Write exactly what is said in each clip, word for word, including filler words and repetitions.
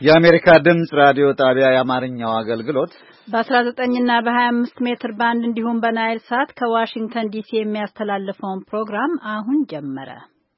የአሜሪካ ድምጽ ራዲዮ ጣቢያ የአማርኛው አገልግሎት በ19 እና በ25 ሜትር ባንድ እንዲሁም በናይል ሳት ከዋሽንግተን ዲሲ የሚያስተላልፈውን ፕሮግራም አሁን ጀመረ።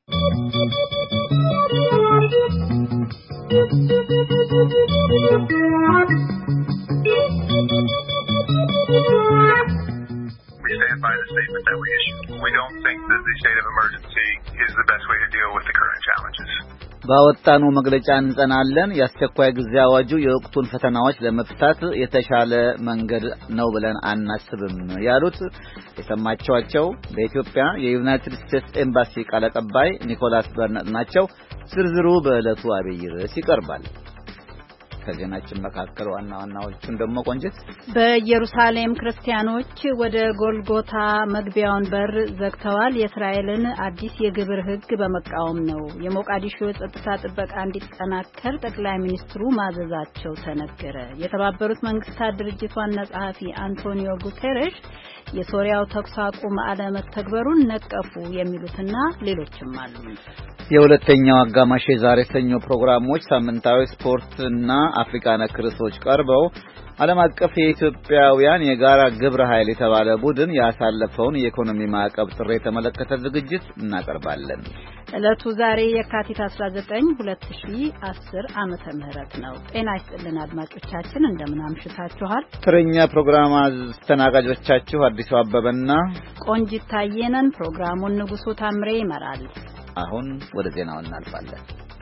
We stand by the statement that we issued. We don't think that the state of emergency is the best way to deal with the current challenges. ባወጣኑ መግለጫ እንጸናለን። የአስቸኳይ ጊዜ አዋጁ የወቅቱን ፈተናዎች ለመፍታት የተሻለ መንገድ ነው ብለን አናስብም ያሉት የሰማችኋቸው በኢትዮጵያ የዩናይትድ ስቴትስ ኤምባሲ ቃል አቀባይ ኒኮላስ በርነር ናቸው። ዝርዝሩ በዕለቱ አብይ ርዕስ ይቀርባል። ከዜናችን መካከል ዋና ዋናዎቹን ደግሞ ቆንጅት በኢየሩሳሌም ክርስቲያኖች ወደ ጎልጎታ መግቢያውን በር ዘግተዋል። የእስራኤልን አዲስ የግብር ሕግ በመቃወም ነው። የሞቃዲሾ ጸጥታ ጥበቃ እንዲጠናከር ጠቅላይ ሚኒስትሩ ማዘዛቸው ተነገረ። የተባበሩት መንግስታት ድርጅት ዋና ጸሐፊ አንቶኒዮ ጉተሬሽ የሶሪያው ተኩስ አቁም አለመተግበሩን ነቀፉ የሚሉትና ሌሎችም አሉ። የሁለተኛው አጋማሽ የዛሬ ሰኞ ፕሮግራሞች ሳምንታዊ ስፖርትና አፍሪካ ነክ ርዕሶች ቀርበው ዓለም አቀፍ የኢትዮጵያውያን የጋራ ግብረ ኃይል የተባለ ቡድን ያሳለፈውን የኢኮኖሚ ማዕቀብ ጥሪ የተመለከተ ዝግጅት እናቀርባለን። ዕለቱ ዛሬ የካቲት አስራ ዘጠኝ ሁለት ሺህ አስር ዓመተ ምህረት ነው። ጤና ይስጥልን አድማጮቻችን፣ እንደምን አምሽታችኋል? ትርኛ ፕሮግራም አስተናጋጆቻችሁ አዲሱ አበበና ቆንጂት ታየነን። ፕሮግራሙን ንጉሱ ታምሬ ይመራል። አሁን ወደ ዜናው እናልፋለን።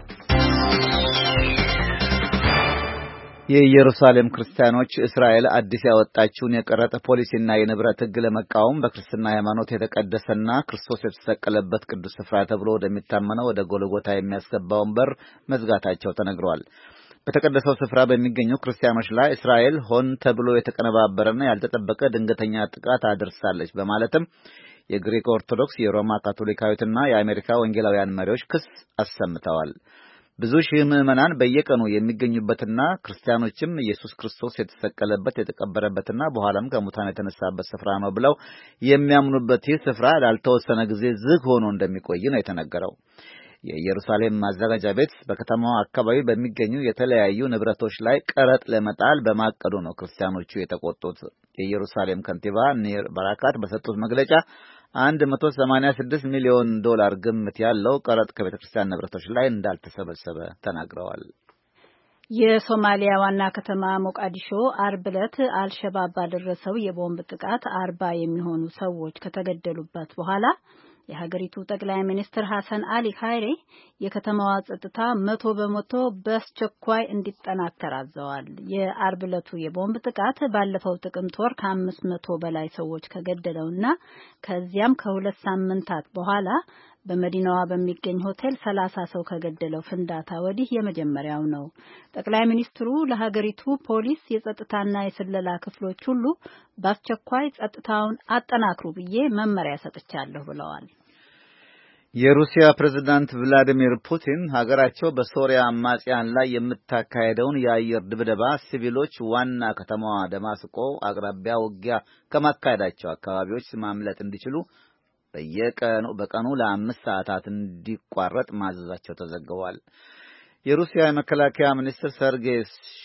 የኢየሩሳሌም ክርስቲያኖች እስራኤል አዲስ ያወጣችውን የቀረጥ ፖሊሲና የንብረት ሕግ ለመቃወም በክርስትና ሃይማኖት የተቀደሰና ክርስቶስ የተሰቀለበት ቅዱስ ስፍራ ተብሎ ወደሚታመነው ወደ ጎልጎታ የሚያስገባውን በር መዝጋታቸው ተነግሯል። በተቀደሰው ስፍራ በሚገኙ ክርስቲያኖች ላይ እስራኤል ሆን ተብሎ የተቀነባበረና ያልተጠበቀ ድንገተኛ ጥቃት አድርሳለች በማለትም የግሪክ ኦርቶዶክስ፣ የሮማ ካቶሊካዊትና የአሜሪካ ወንጌላውያን መሪዎች ክስ አሰምተዋል። ብዙ ሺህ ምዕመናን በየቀኑ የሚገኙበትና ክርስቲያኖችም ኢየሱስ ክርስቶስ የተሰቀለበት የተቀበረበትና በኋላም ከሙታን የተነሳበት ስፍራ ነው ብለው የሚያምኑበት ይህ ስፍራ ላልተወሰነ ጊዜ ዝግ ሆኖ እንደሚቆይ ነው የተነገረው። የኢየሩሳሌም ማዘጋጃ ቤት በከተማው አካባቢ በሚገኙ የተለያዩ ንብረቶች ላይ ቀረጥ ለመጣል በማቀዱ ነው ክርስቲያኖቹ የተቆጡት። የኢየሩሳሌም ከንቲባ ኒር ባራካት በሰጡት መግለጫ አንድ መቶ ሰማንያ ስድስት ሚሊዮን ዶላር ግምት ያለው ቀረጥ ከቤተክርስቲያን ንብረቶች ላይ እንዳልተሰበሰበ ተናግረዋል። የሶማሊያ ዋና ከተማ ሞቃዲሾ አርብ ዕለት አልሸባብ ባደረሰው የቦምብ ጥቃት አርባ የሚሆኑ ሰዎች ከተገደሉበት በኋላ የሀገሪቱ ጠቅላይ ሚኒስትር ሐሰን አሊ ሃይሬ የከተማዋ ጸጥታ መቶ በመቶ በአስቸኳይ እንዲጠናከር አዘዋል። የአርብ ዕለቱ የቦምብ ጥቃት ባለፈው ጥቅምት ወር ከአምስት መቶ በላይ ሰዎች ከገደለውና ከዚያም ከሁለት ሳምንታት በኋላ በመዲናዋ በሚገኝ ሆቴል ሰላሳ ሰው ከገደለው ፍንዳታ ወዲህ የመጀመሪያው ነው። ጠቅላይ ሚኒስትሩ ለሀገሪቱ ፖሊስ፣ የጸጥታና የስለላ ክፍሎች ሁሉ በአስቸኳይ ጸጥታውን አጠናክሩ ብዬ መመሪያ ሰጥቻለሁ ብለዋል። የሩሲያ ፕሬዝዳንት ቭላዲሚር ፑቲን ሀገራቸው በሶሪያ አማጽያን ላይ የምታካሄደውን የአየር ድብደባ ሲቪሎች ዋና ከተማዋ ደማስቆ አቅራቢያ ውጊያ ከማካሄዳቸው አካባቢዎች ማምለጥ እንዲችሉ በየቀኑ በቀኑ ለአምስት ሰዓታት እንዲቋረጥ ማዘዛቸው ተዘግቧል። የሩሲያ የመከላከያ ሚኒስትር ሰርጌይ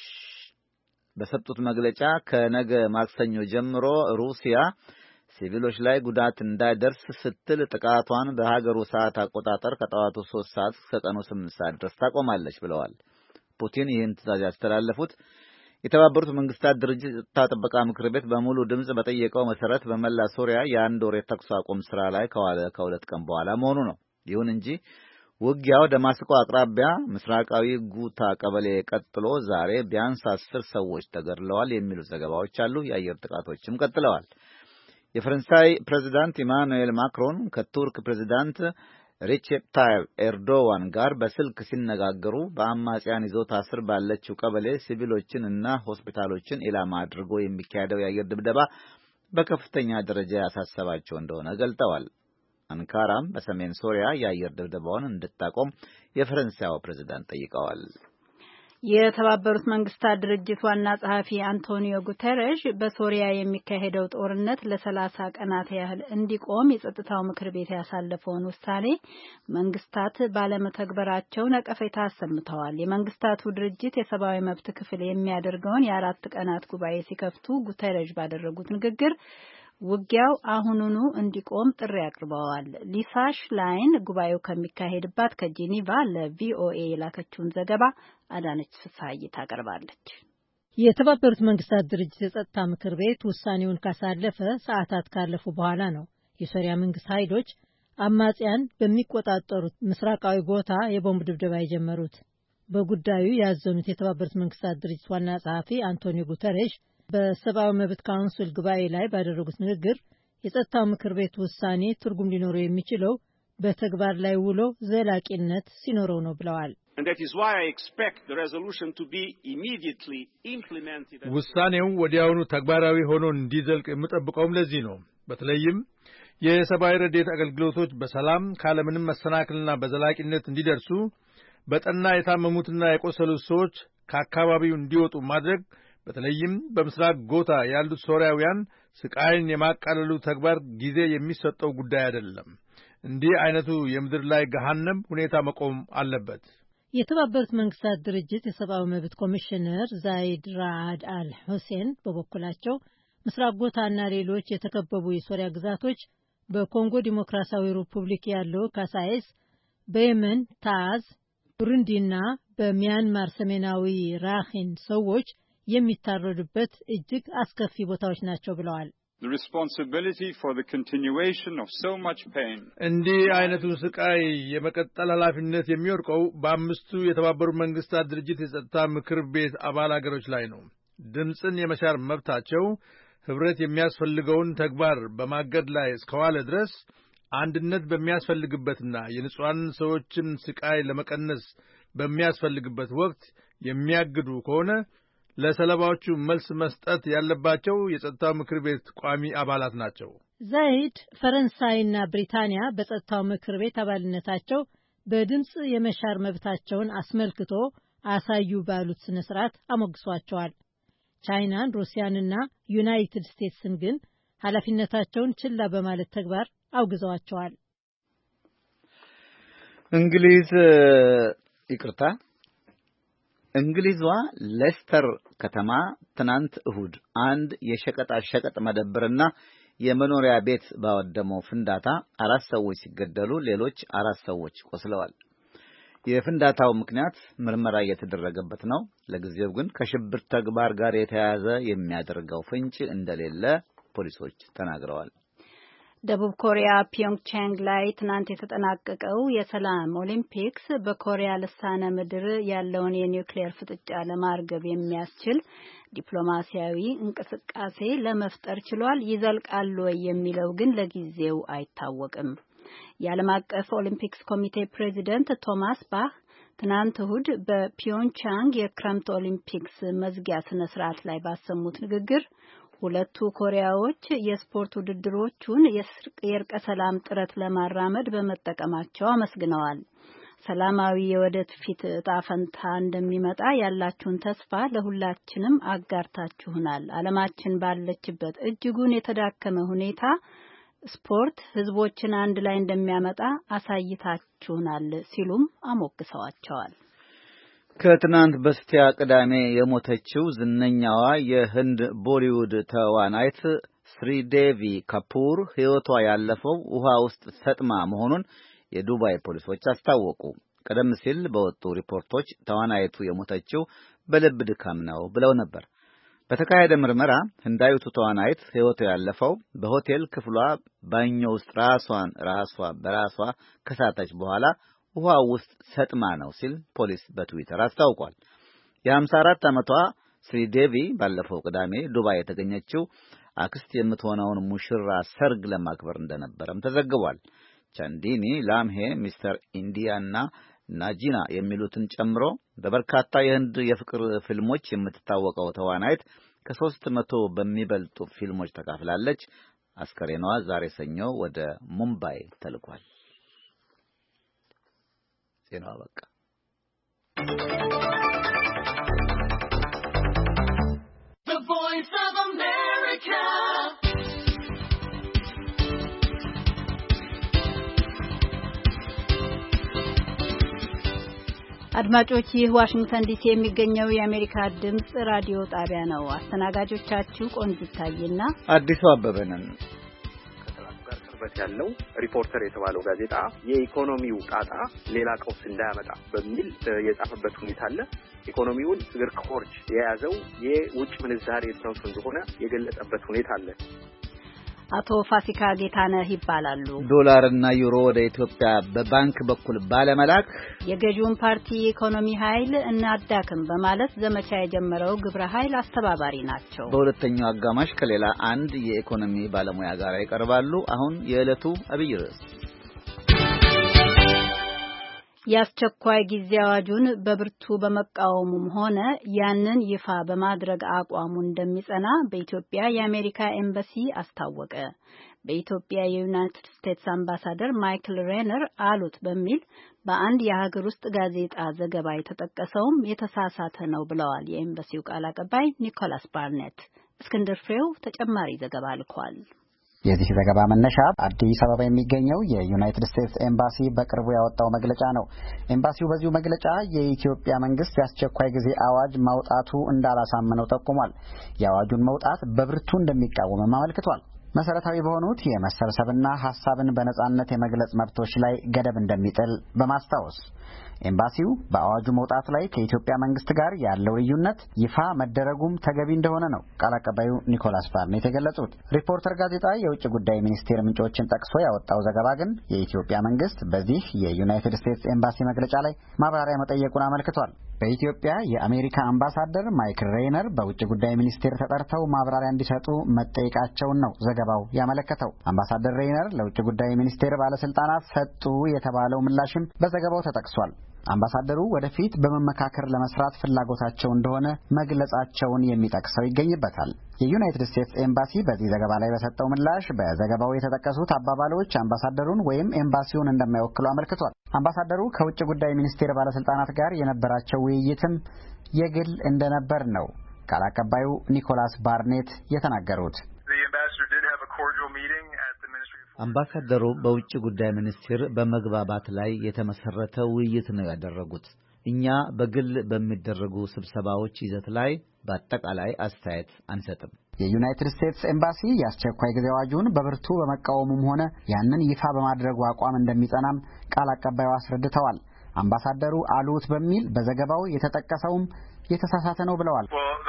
በሰጡት መግለጫ ከነገ ማክሰኞ ጀምሮ ሩሲያ ሲቪሎች ላይ ጉዳት እንዳይደርስ ስትል ጥቃቷን በሀገሩ ሰዓት አቆጣጠር ከጠዋቱ ሶስት ሰዓት እስከ ቀኑ ስምንት ሰዓት ድረስ ታቆማለች ብለዋል። ፑቲን ይህን ትዕዛዝ ያስተላለፉት የተባበሩት መንግስታት ድርጅት የጸጥታ ጥበቃ ምክር ቤት በሙሉ ድምጽ በጠየቀው መሰረት በመላ ሶሪያ የአንድ ወር የተኩስ አቁም ስራ ላይ ከዋለ ከሁለት ቀን በኋላ መሆኑ ነው። ይሁን እንጂ ውጊያው ደማስቆ አቅራቢያ ምስራቃዊ ጉታ ቀበሌ ቀጥሎ ዛሬ ቢያንስ አስር ሰዎች ተገድለዋል የሚሉ ዘገባዎች አሉ። የአየር ጥቃቶችም ቀጥለዋል። የፈረንሳይ ፕሬዝዳንት ኢማኑኤል ማክሮን ከቱርክ ፕሬዝዳንት ሪሴፕ ታይፕ ኤርዶዋን ጋር በስልክ ሲነጋገሩ በአማጽያን ይዞታ ስር ባለችው ቀበሌ ሲቪሎችን እና ሆስፒታሎችን ኢላማ አድርጎ የሚካሄደው የአየር ድብደባ በከፍተኛ ደረጃ ያሳሰባቸው እንደሆነ ገልጠዋል። አንካራም በሰሜን ሶሪያ የአየር ድብደባውን እንድታቆም የፈረንሳዩ ፕሬዝዳንት ጠይቀዋል። የተባበሩት መንግስታት ድርጅት ዋና ጸሐፊ አንቶኒዮ ጉተረሽ በሶሪያ የሚካሄደው ጦርነት ለሰላሳ ቀናት ያህል እንዲቆም የጸጥታው ምክር ቤት ያሳለፈውን ውሳኔ መንግስታት ባለመተግበራቸው ነቀፌታ አሰምተዋል። የመንግስታቱ ድርጅት የሰብአዊ መብት ክፍል የሚያደርገውን የአራት ቀናት ጉባኤ ሲከፍቱ ጉተረሽ ባደረጉት ንግግር ውጊያው አሁኑኑ እንዲቆም ጥሪ አቅርበዋል። ሊሳ ሽላይን ጉባኤው ከሚካሄድባት ከጄኔቫ ለቪኦኤ የላከችውን ዘገባ አዳነች ፍስሐዬ ታቀርባለች። የተባበሩት መንግስታት ድርጅት የጸጥታ ምክር ቤት ውሳኔውን ካሳለፈ ሰዓታት ካለፉ በኋላ ነው የሶሪያ መንግስት ኃይሎች አማጽያን በሚቆጣጠሩት ምስራቃዊ ጎታ የቦምብ ድብደባ የጀመሩት። በጉዳዩ ያዘኑት የተባበሩት መንግስታት ድርጅት ዋና ጸሐፊ አንቶኒዮ ጉተሬሽ በሰብአዊ መብት ካውንስል ጉባኤ ላይ ባደረጉት ንግግር የጸጥታው ምክር ቤት ውሳኔ ትርጉም ሊኖረው የሚችለው በተግባር ላይ ውሎ ዘላቂነት ሲኖረው ነው ብለዋል። ውሳኔው ወዲያውኑ ተግባራዊ ሆኖ እንዲዘልቅ የምጠብቀውም ለዚህ ነው። በተለይም የሰብአዊ ረድኤት አገልግሎቶች በሰላም ካለምንም መሰናክልና በዘላቂነት እንዲደርሱ፣ በጠና የታመሙትና የቆሰሉት ሰዎች ከአካባቢው እንዲወጡ ማድረግ፣ በተለይም በምስራቅ ጎታ ያሉት ሶሪያውያን ስቃይን የማቃለሉ ተግባር ጊዜ የሚሰጠው ጉዳይ አይደለም። እንዲህ አይነቱ የምድር ላይ ገሃነም ሁኔታ መቆም አለበት። የተባበሩት መንግስታት ድርጅት የሰብአዊ መብት ኮሚሽነር ዛይድ ራአድ አል ሁሴን በበኩላቸው ምስራቅ ጎታና ሌሎች የተከበቡ የሶሪያ ግዛቶች በኮንጎ ዲሞክራሲያዊ ሪፑብሊክ ያለው ካሳይስ፣ በየመን ታዝ፣ ቡሩንዲና በሚያንማር ሰሜናዊ ራኺን ሰዎች የሚታረዱበት እጅግ አስከፊ ቦታዎች ናቸው ብለዋል። እንዲህ አይነቱ ስቃይ የመቀጠል ኃላፊነት የሚወድቀው በአምስቱ የተባበሩት መንግስታት ድርጅት የጸጥታ ምክር ቤት አባል አገሮች ላይ ነው። ድምፅን የመሻር መብታቸው ህብረት የሚያስፈልገውን ተግባር በማገድ ላይ እስከዋለ ድረስ አንድነት በሚያስፈልግበትና የንጹሃን ሰዎችን ስቃይ ለመቀነስ በሚያስፈልግበት ወቅት የሚያግዱ ከሆነ ለሰለባዎቹ መልስ መስጠት ያለባቸው የጸጥታው ምክር ቤት ቋሚ አባላት ናቸው። ዛይድ ፈረንሳይና ብሪታንያ በጸጥታው ምክር ቤት አባልነታቸው በድምፅ የመሻር መብታቸውን አስመልክቶ አሳዩ ባሉት ስነ ስርዓት አሞግሷቸዋል። ቻይናን፣ ሩሲያንና ዩናይትድ ስቴትስን ግን ኃላፊነታቸውን ችላ በማለት ተግባር አውግዘዋቸዋል። እንግሊዝ ይቅርታ እንግሊዟ ሌስተር ከተማ ትናንት እሁድ አንድ የሸቀጣ ሸቀጥ መደብርና የመኖሪያ ቤት ባወደመው ፍንዳታ አራት ሰዎች ሲገደሉ ሌሎች አራት ሰዎች ቆስለዋል። የፍንዳታው ምክንያት ምርመራ እየተደረገበት ነው። ለጊዜው ግን ከሽብር ተግባር ጋር የተያያዘ የሚያደርገው ፍንጭ እንደሌለ ፖሊሶች ተናግረዋል። ደቡብ ኮሪያ ፒዮንግቻንግ ላይ ትናንት የተጠናቀቀው የሰላም ኦሊምፒክስ በኮሪያ ልሳነ ምድር ያለውን የኒውክሌር ፍጥጫ ለማርገብ የሚያስችል ዲፕሎማሲያዊ እንቅስቃሴ ለመፍጠር ችሏል። ይዘልቃል ወይ የሚለው ግን ለጊዜው አይታወቅም። የዓለም አቀፍ ኦሊምፒክስ ኮሚቴ ፕሬዚደንት ቶማስ ባህ ትናንት እሁድ በፒዮንግቻንግ የክረምት ኦሊምፒክስ መዝጊያ ስነ ስርዓት ላይ ባሰሙት ንግግር ሁለቱ ኮሪያዎች የስፖርት ውድድሮቹን የእርቀ ሰላም ጥረት ለማራመድ በመጠቀማቸው አመስግነዋል። ሰላማዊ የወደፊት ዕጣ ፈንታ እንደሚመጣ ያላችሁን ተስፋ ለሁላችንም አጋርታችሁናል። ዓለማችን ባለችበት እጅጉን የተዳከመ ሁኔታ ስፖርት ህዝቦችን አንድ ላይ እንደሚያመጣ አሳይታችሁናል ሲሉም አሞግሰዋቸዋል። ከትናንት በስቲያ ቅዳሜ የሞተችው ዝነኛዋ የህንድ ቦሊውድ ተዋናይት ስሪዴቪ ካፑር ሕይወቷ ያለፈው ውሃ ውስጥ ሰጥማ መሆኑን የዱባይ ፖሊሶች አስታወቁ። ቀደም ሲል በወጡ ሪፖርቶች ተዋናይቱ የሞተችው በልብ ድካም ነው ብለው ነበር። በተካሄደ ምርመራ ህንዳዊቱ ተዋናይት ሕይወቷ ያለፈው በሆቴል ክፍሏ ባኞ ውስጥ ራሷን ራሷ በራሷ ከሳተች በኋላ ውሃ ውስጥ ሰጥማ ነው ሲል ፖሊስ በትዊተር አስታውቋል። የሃምሳ አራት ዓመቷ ስሪዴቪ ባለፈው ቅዳሜ ዱባይ የተገኘችው አክስት የምትሆነውን ሙሽራ ሰርግ ለማክበር እንደነበረም ተዘግቧል። ቻንዲኒ ላምሄ፣ ሚስተር ኢንዲያና ናጂና የሚሉትን ጨምሮ በበርካታ የህንድ የፍቅር ፊልሞች የምትታወቀው ተዋናይት ከሦስት መቶ በሚበልጡ ፊልሞች ተካፍላለች። አስከሬኗ ዛሬ ሰኞ ወደ ሙምባይ ተልኳል። ዜናው አበቃ። አድማጮች ይህ ዋሽንግተን ዲሲ የሚገኘው የአሜሪካ ድምጽ ራዲዮ ጣቢያ ነው። አስተናጋጆቻችሁ ቆንጂት ታዬና አዲሱ አበበ ነን። ከሰላም ጋር ቅርበት ያለው ሪፖርተር የተባለው ጋዜጣ የኢኮኖሚው ጣጣ ሌላ ቀውስ እንዳያመጣ በሚል የጻፈበት ሁኔታ አለ። ኢኮኖሚውን እግር ከወርች የያዘው የውጭ ምንዛሬ እጥረቱ እንደሆነ የገለጸበት ሁኔታ አለ። አቶ ፋሲካ ጌታነህ ይባላሉ። ዶላርና ዩሮ ወደ ኢትዮጵያ በባንክ በኩል ባለመላክ የገዢውን ፓርቲ ኢኮኖሚ ኃይል እናዳክም በማለት ዘመቻ የጀመረው ግብረ ኃይል አስተባባሪ ናቸው። በሁለተኛው አጋማሽ ከሌላ አንድ የኢኮኖሚ ባለሙያ ጋር ይቀርባሉ። አሁን የዕለቱ አብይ ርዕስ የአስቸኳይ ጊዜ አዋጁን በብርቱ በመቃወሙም ሆነ ያንን ይፋ በማድረግ አቋሙ እንደሚጸና በኢትዮጵያ የአሜሪካ ኤምባሲ አስታወቀ። በኢትዮጵያ የዩናይትድ ስቴትስ አምባሳደር ማይክል ሬነር አሉት በሚል በአንድ የሀገር ውስጥ ጋዜጣ ዘገባ የተጠቀሰውም የተሳሳተ ነው ብለዋል የኤምባሲው ቃል አቀባይ ኒኮላስ ባርኔት። እስክንድር ፍሬው ተጨማሪ ዘገባ ልኳል። የዚህ ዘገባ መነሻ አዲስ አበባ የሚገኘው የዩናይትድ ስቴትስ ኤምባሲ በቅርቡ ያወጣው መግለጫ ነው። ኤምባሲው በዚሁ መግለጫ የኢትዮጵያ መንግስት የአስቸኳይ ጊዜ አዋጅ ማውጣቱ እንዳላሳመነው ጠቁሟል። የአዋጁን መውጣት በብርቱ እንደሚቃወምም አመልክቷል። መሰረታዊ በሆኑት የመሰብሰብና ሀሳብን በነጻነት የመግለጽ መብቶች ላይ ገደብ እንደሚጥል በማስታወስ ኤምባሲው በአዋጁ መውጣት ላይ ከኢትዮጵያ መንግስት ጋር ያለው ልዩነት ይፋ መደረጉም ተገቢ እንደሆነ ነው ቃል አቀባዩ ኒኮላስ ባርኔት የገለጹት። ሪፖርተር ጋዜጣ የውጭ ጉዳይ ሚኒስቴር ምንጮችን ጠቅሶ ያወጣው ዘገባ ግን የኢትዮጵያ መንግስት በዚህ የዩናይትድ ስቴትስ ኤምባሲ መግለጫ ላይ ማብራሪያ መጠየቁን አመልክቷል። በኢትዮጵያ የአሜሪካ አምባሳደር ማይክል ሬነር በውጭ ጉዳይ ሚኒስቴር ተጠርተው ማብራሪያ እንዲሰጡ መጠየቃቸውን ነው ዘገባው ያመለከተው። አምባሳደር ሬነር ለውጭ ጉዳይ ሚኒስቴር ባለስልጣናት ሰጡ የተባለው ምላሽም በዘገባው ተጠቅሷል። አምባሳደሩ ወደፊት በመመካከር ለመስራት ፍላጎታቸው እንደሆነ መግለጻቸውን የሚጠቅሰው ይገኝበታል። የዩናይትድ ስቴትስ ኤምባሲ በዚህ ዘገባ ላይ በሰጠው ምላሽ በዘገባው የተጠቀሱት አባባሎች አምባሳደሩን ወይም ኤምባሲውን እንደማይወክሉ አመልክቷል። አምባሳደሩ ከውጭ ጉዳይ ሚኒስቴር ባለስልጣናት ጋር የነበራቸው ውይይትም የግል እንደነበር ነው ቃል አቀባዩ ኒኮላስ ባርኔት የተናገሩት። አምባሳደሩ በውጭ ጉዳይ ሚኒስቴር በመግባባት ላይ የተመሰረተ ውይይት ነው ያደረጉት። እኛ በግል በሚደረጉ ስብሰባዎች ይዘት ላይ በአጠቃላይ አስተያየት አንሰጥም። የዩናይትድ ስቴትስ ኤምባሲ የአስቸኳይ ጊዜ አዋጁን በብርቱ በመቃወሙም ሆነ ያንን ይፋ በማድረጉ አቋም እንደሚጸናም ቃል አቀባዩ አስረድተዋል። አምባሳደሩ አሉት በሚል በዘገባው የተጠቀሰውም የተሳሳተ ነው ብለዋል።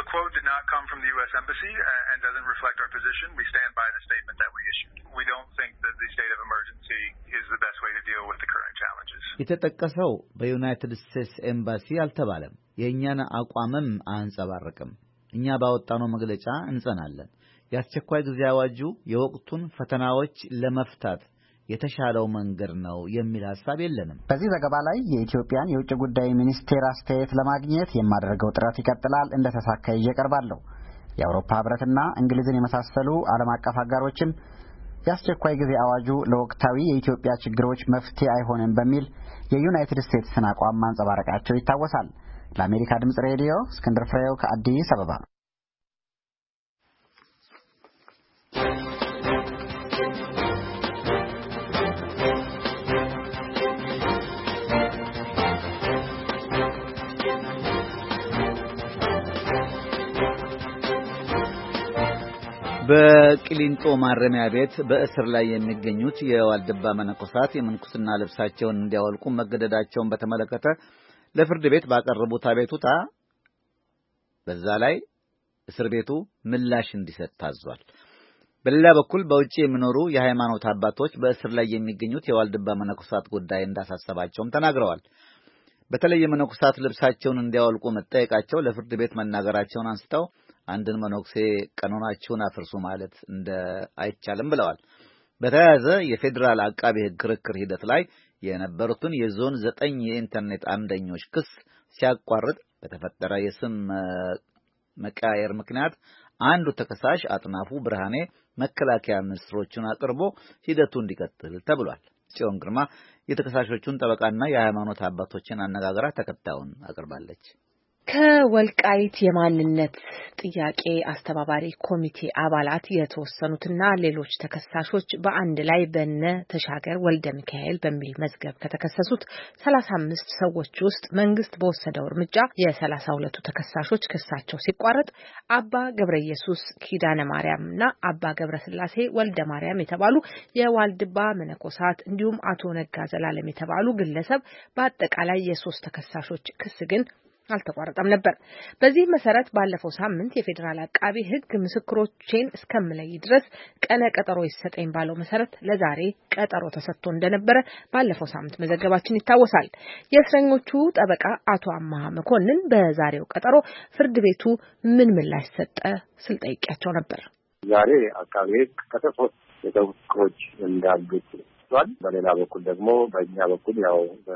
የተጠቀሰው በዩናይትድ ስቴትስ ኤምባሲ አልተባለም። የእኛን አቋምም አያንጸባርቅም። እኛ ባወጣነው መግለጫ እንጸናለን። የአስቸኳይ ጊዜ አዋጁ የወቅቱን ፈተናዎች ለመፍታት የተሻለው መንገድ ነው የሚል ሐሳብ የለንም። በዚህ ዘገባ ላይ የኢትዮጵያን የውጭ ጉዳይ ሚኒስቴር አስተያየት ለማግኘት የማደርገው ጥረት ይቀጥላል። እንደተሳካ ይዤ እቀርባለሁ። የአውሮፓ ህብረትና እንግሊዝን የመሳሰሉ ዓለም አቀፍ አጋሮችም የአስቸኳይ ጊዜ አዋጁ ለወቅታዊ የኢትዮጵያ ችግሮች መፍትሄ አይሆንም በሚል የዩናይትድ ስቴትስን አቋም ማንጸባረቃቸው ይታወሳል። ለአሜሪካ ድምጽ ሬዲዮ እስክንድር ፍሬው ከአዲስ አበባ። በቂሊንጦ ማረሚያ ቤት በእስር ላይ የሚገኙት የዋልድባ መነኮሳት የምንኩስና ልብሳቸውን እንዲያወልቁ መገደዳቸውን በተመለከተ ለፍርድ ቤት ባቀረቡት አቤቱታ በዛ ላይ እስር ቤቱ ምላሽ እንዲሰጥ ታዟል። በሌላ በኩል በውጪ የሚኖሩ የሃይማኖት አባቶች በእስር ላይ የሚገኙት የዋልድባ መነኮሳት ጉዳይ እንዳሳሰባቸውም ተናግረዋል። በተለይ የመነኮሳት ልብሳቸውን እንዲያወልቁ መጠየቃቸው ለፍርድ ቤት መናገራቸውን አንስተው አንድን መነኩሴ ቀኖናቸውን አፍርሱ ማለት እንደ አይቻልም ብለዋል። በተያያዘ የፌዴራል አቃቤ ሕግ ክርክር ሂደት ላይ የነበሩትን የዞን ዘጠኝ የኢንተርኔት አምደኞች ክስ ሲያቋርጥ በተፈጠረ የስም መቃየር ምክንያት አንዱ ተከሳሽ አጥናፉ ብርሃኔ መከላከያ ሚኒስትሮችን አቅርቦ ሂደቱ እንዲቀጥል ተብሏል። ጽዮን ግርማ የተከሳሾቹን ጠበቃና የሃይማኖት አባቶችን አነጋግራ ተከታዩን አቅርባለች። ከወልቃይት የማንነት ጥያቄ አስተባባሪ ኮሚቴ አባላት የተወሰኑትና ሌሎች ተከሳሾች በአንድ ላይ በነ ተሻገር ወልደ ሚካኤል በሚል መዝገብ ከተከሰሱት ሰላሳ አምስት ሰዎች ውስጥ መንግስት በወሰደው እርምጃ የሰላሳ ሁለቱ ተከሳሾች ክሳቸው ሲቋረጥ አባ ገብረ ኢየሱስ ኪዳነ ማርያምና አባ ገብረ ስላሴ ወልደ ማርያም የተባሉ የዋልድባ መነኮሳት እንዲሁም አቶ ነጋ ዘላለም የተባሉ ግለሰብ በአጠቃላይ የሶስት ተከሳሾች ክስ ግን አልተቋረጠም ነበር። በዚህ መሰረት ባለፈው ሳምንት የፌዴራል አቃቢ ሕግ ምስክሮቼን እስከምለይ ድረስ ቀነ ቀጠሮ ይሰጠኝ ባለው መሰረት ለዛሬ ቀጠሮ ተሰጥቶ እንደነበረ ባለፈው ሳምንት መዘገባችን ይታወሳል። የእስረኞቹ ጠበቃ አቶ አማሃ መኮንን በዛሬው ቀጠሮ ፍርድ ቤቱ ምን ምላሽ ሰጠ ስል ጠይቄያቸው ነበር። ዛሬ አቃቢ ሕግ ከተሶስት የተውቆች እንዳሉት በሌላ በኩል ደግሞ በእኛ በኩል ያው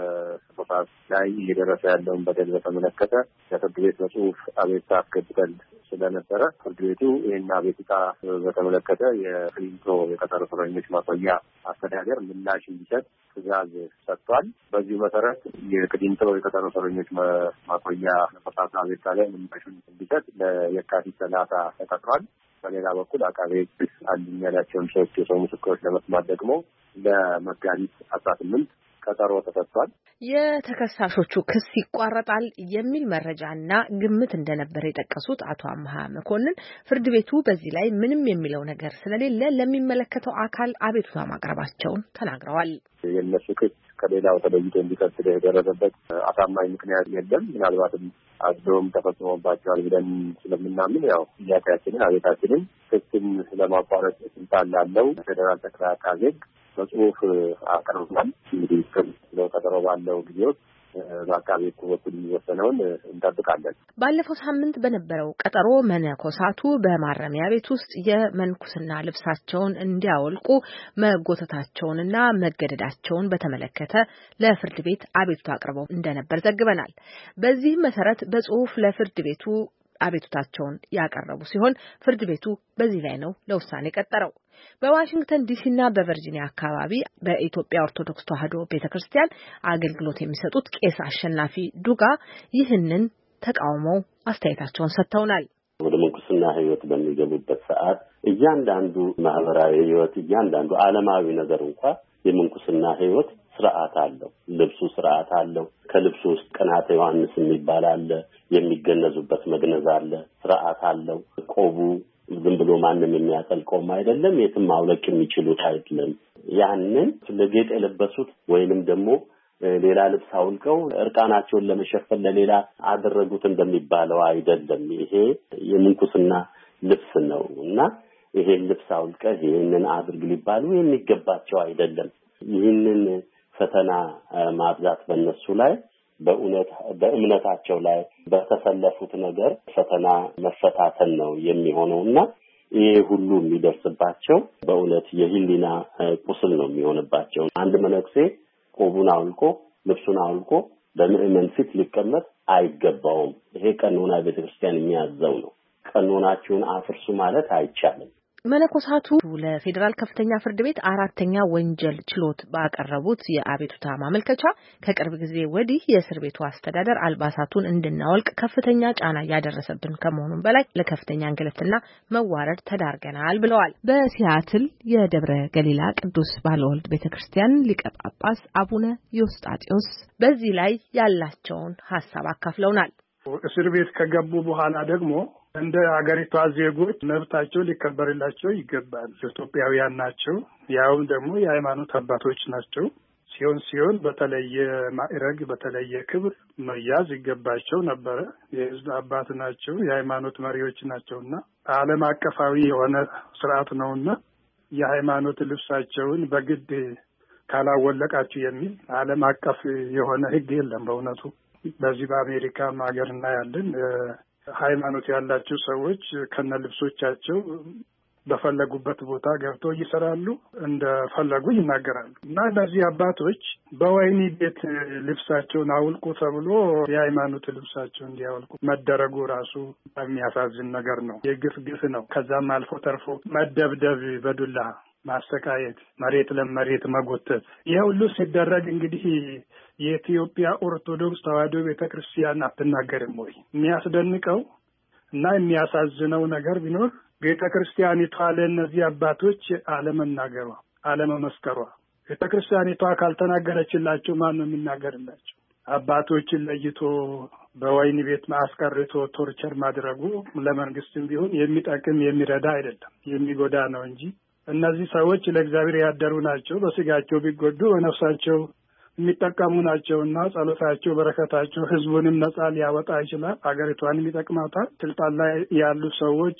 በሰፋት ላይ እየደረሰ ያለውን በደል በተመለከተ ለፍርድ ቤት በጽሁፍ አቤቱታ አስገብተን ስለነበረ ፍርድ ቤቱ ይህን አቤቱታ በተመለከተ የቅሊንጦ የቀጠሮ እስረኞች ማቆያ አስተዳደር ምላሽ እንዲሰጥ ትዕዛዝ ሰጥቷል። በዚሁ መሰረት የቅሊንጦ የቀጠሮ እስረኞች ማቆያ ነፈሳት አቤቱታ ላይ ምላሹን እንዲሰጥ ለየካቲት ሰላሳ ተቀጥሯል። በሌላ በኩል አቃቤ ሕግ አንደኛ ያላቸውን ሶስት የሰው ምስክሮች ለመስማት ደግሞ ለመጋቢት አስራ ስምንት ቀጠሮ ተሰጥቷል። የተከሳሾቹ ክስ ይቋረጣል የሚል መረጃና ግምት እንደነበር የጠቀሱት አቶ አማሃ መኮንን ፍርድ ቤቱ በዚህ ላይ ምንም የሚለው ነገር ስለሌለ ለሚመለከተው አካል አቤቱታ ማቅረባቸውን ተናግረዋል። የነሱ ክስ ከሌላው ተለይቶ እንዲቀጥል የደረሰበት አሳማኝ ምክንያት የለም። ምናልባትም አድሎም ተፈጽሞባቸዋል ብለን ስለምናምን ያው ጥያቄያችንን አቤታችንን ክስን ለማቋረጥ ስልጣን ላለው ፌዴራል ጠቅላይ አቃቤ ሕግ በጽሁፍ አቅርበናል። እንግዲህ ከለው ቀጠሮ ባለው ጊዜ በአቃቤ ሕግ በኩል የሚወሰነውን እንጠብቃለን። ባለፈው ሳምንት በነበረው ቀጠሮ መነኮሳቱ በማረሚያ ቤት ውስጥ የመንኩስና ልብሳቸውን እንዲያወልቁ መጎተታቸውንና መገደዳቸውን በተመለከተ ለፍርድ ቤት አቤቱታ አቅርበው እንደነበር ዘግበናል። በዚህም መሰረት በጽሁፍ ለፍርድ ቤቱ አቤቱታቸውን ያቀረቡ ሲሆን ፍርድ ቤቱ በዚህ ላይ ነው ለውሳኔ ቀጠረው። በዋሽንግተን ዲሲና በቨርጂኒያ አካባቢ በኢትዮጵያ ኦርቶዶክስ ተዋሕዶ ቤተክርስቲያን አገልግሎት የሚሰጡት ቄስ አሸናፊ ዱጋ ይህንን ተቃውመው አስተያየታቸውን ሰጥተውናል። ወደ መንኩስና ህይወት በሚገቡበት ሰዓት እያንዳንዱ ማህበራዊ ህይወት እያንዳንዱ ዓለማዊ ነገር እንኳን የመንኩስና ህይወት ስርዓት አለው። ልብሱ ስርዓት አለው። ከልብሱ ውስጥ ቅናተ ዮሐንስ የሚባል አለ። የሚገነዙበት መግነዝ አለ። ስርዓት አለው። ቆቡ ዝም ብሎ ማንም የሚያጠልቀውም አይደለም። የትም ማውለቅ የሚችሉት አይደለም። ያንን ለጌጥ የለበሱት ወይንም ደግሞ ሌላ ልብስ አውልቀው እርቃናቸውን ለመሸፈን ለሌላ አደረጉት እንደሚባለው አይደለም። ይሄ የምንኩስና ልብስ ነው እና ይሄ ልብስ አውልቀህ ይሄንን አድርግ ሊባሉ የሚገባቸው አይደለም። ይህንን ፈተና ማብዛት በእነሱ ላይ በእውነት በእምነታቸው ላይ በተሰለፉት ነገር ፈተና መፈታተን ነው የሚሆነውና ይሄ ሁሉ የሚደርስባቸው በእውነት የህሊና ቁስል ነው የሚሆንባቸው። አንድ መነኩሴ ቆቡን አውልቆ ልብሱን አውልቆ በምእመን ፊት ሊቀመጥ አይገባውም። ይሄ ቀኖና ቤተክርስቲያን የሚያዘው ነው። ቀኖናችሁን አፍርሱ ማለት አይቻልም። መነኮሳቱ ለፌዴራል ከፍተኛ ፍርድ ቤት አራተኛ ወንጀል ችሎት ባቀረቡት የአቤቱታ ማመልከቻ ከቅርብ ጊዜ ወዲህ የእስር ቤቱ አስተዳደር አልባሳቱን እንድናወልቅ ከፍተኛ ጫና እያደረሰብን ከመሆኑም በላይ ለከፍተኛ እንግልትና መዋረድ ተዳርገናል ብለዋል። በሲያትል የደብረ ገሊላ ቅዱስ ባለወልድ ቤተክርስቲያን ሊቀ ጳጳስ አቡነ ዮስጣጢዮስ በዚህ ላይ ያላቸውን ሐሳብ አካፍለውናል። እስር ቤት ከገቡ በኋላ ደግሞ እንደ አገሪቷ ዜጎች መብታቸው ሊከበርላቸው ይገባል። ኢትዮጵያውያን ናቸው። ያውም ደግሞ የሃይማኖት አባቶች ናቸው። ሲሆን ሲሆን በተለየ ማዕረግ በተለየ ክብር መያዝ ይገባቸው ነበረ። የሕዝብ አባት ናቸው። የሃይማኖት መሪዎች ናቸውና ዓለም አቀፋዊ የሆነ ስርዓት ነውና የሃይማኖት ልብሳቸውን በግድ ካላወለቃችሁ የሚል ዓለም አቀፍ የሆነ ሕግ የለም። በእውነቱ በዚህ በአሜሪካም ሀገር እናያለን። ሃይማኖት ያላቸው ሰዎች ከነ ልብሶቻቸው በፈለጉበት ቦታ ገብተው ይሰራሉ፣ እንደፈለጉ ይናገራሉ። እና እነዚህ አባቶች በወህኒ ቤት ልብሳቸውን አውልቁ ተብሎ የሃይማኖት ልብሳቸውን እንዲያወልቁ መደረጉ ራሱ የሚያሳዝን ነገር ነው። የግፍ ግፍ ነው። ከዛም አልፎ ተርፎ መደብደብ በዱላ ማሰቃየት፣ መሬት ለመሬት መጎተት። ይሄ ሁሉ ሲደረግ እንግዲህ የኢትዮጵያ ኦርቶዶክስ ተዋሕዶ ቤተክርስቲያን አትናገርም ወይ? የሚያስደንቀው እና የሚያሳዝነው ነገር ቢኖር ቤተክርስቲያኒቷ ለእነዚህ አባቶች አለመናገሯ፣ አለመመስከሯ። ቤተክርስቲያኒቷ ካልተናገረችላቸው ማን ነው የሚናገርላቸው? አባቶችን ለይቶ በወህኒ ቤት ማስቀርቶ ቶርቸር ማድረጉ ለመንግስትም ቢሆን የሚጠቅም የሚረዳ አይደለም፣ የሚጎዳ ነው እንጂ እነዚህ ሰዎች ለእግዚአብሔር ያደሩ ናቸው። በስጋቸው ቢጎዱ በነፍሳቸው የሚጠቀሙ ናቸውና ጸሎታቸው፣ በረከታቸው ህዝቡንም ነጻ ሊያወጣ ይችላል፣ ሀገሪቷንም ይጠቅማታል። ስልጣን ላይ ያሉ ሰዎች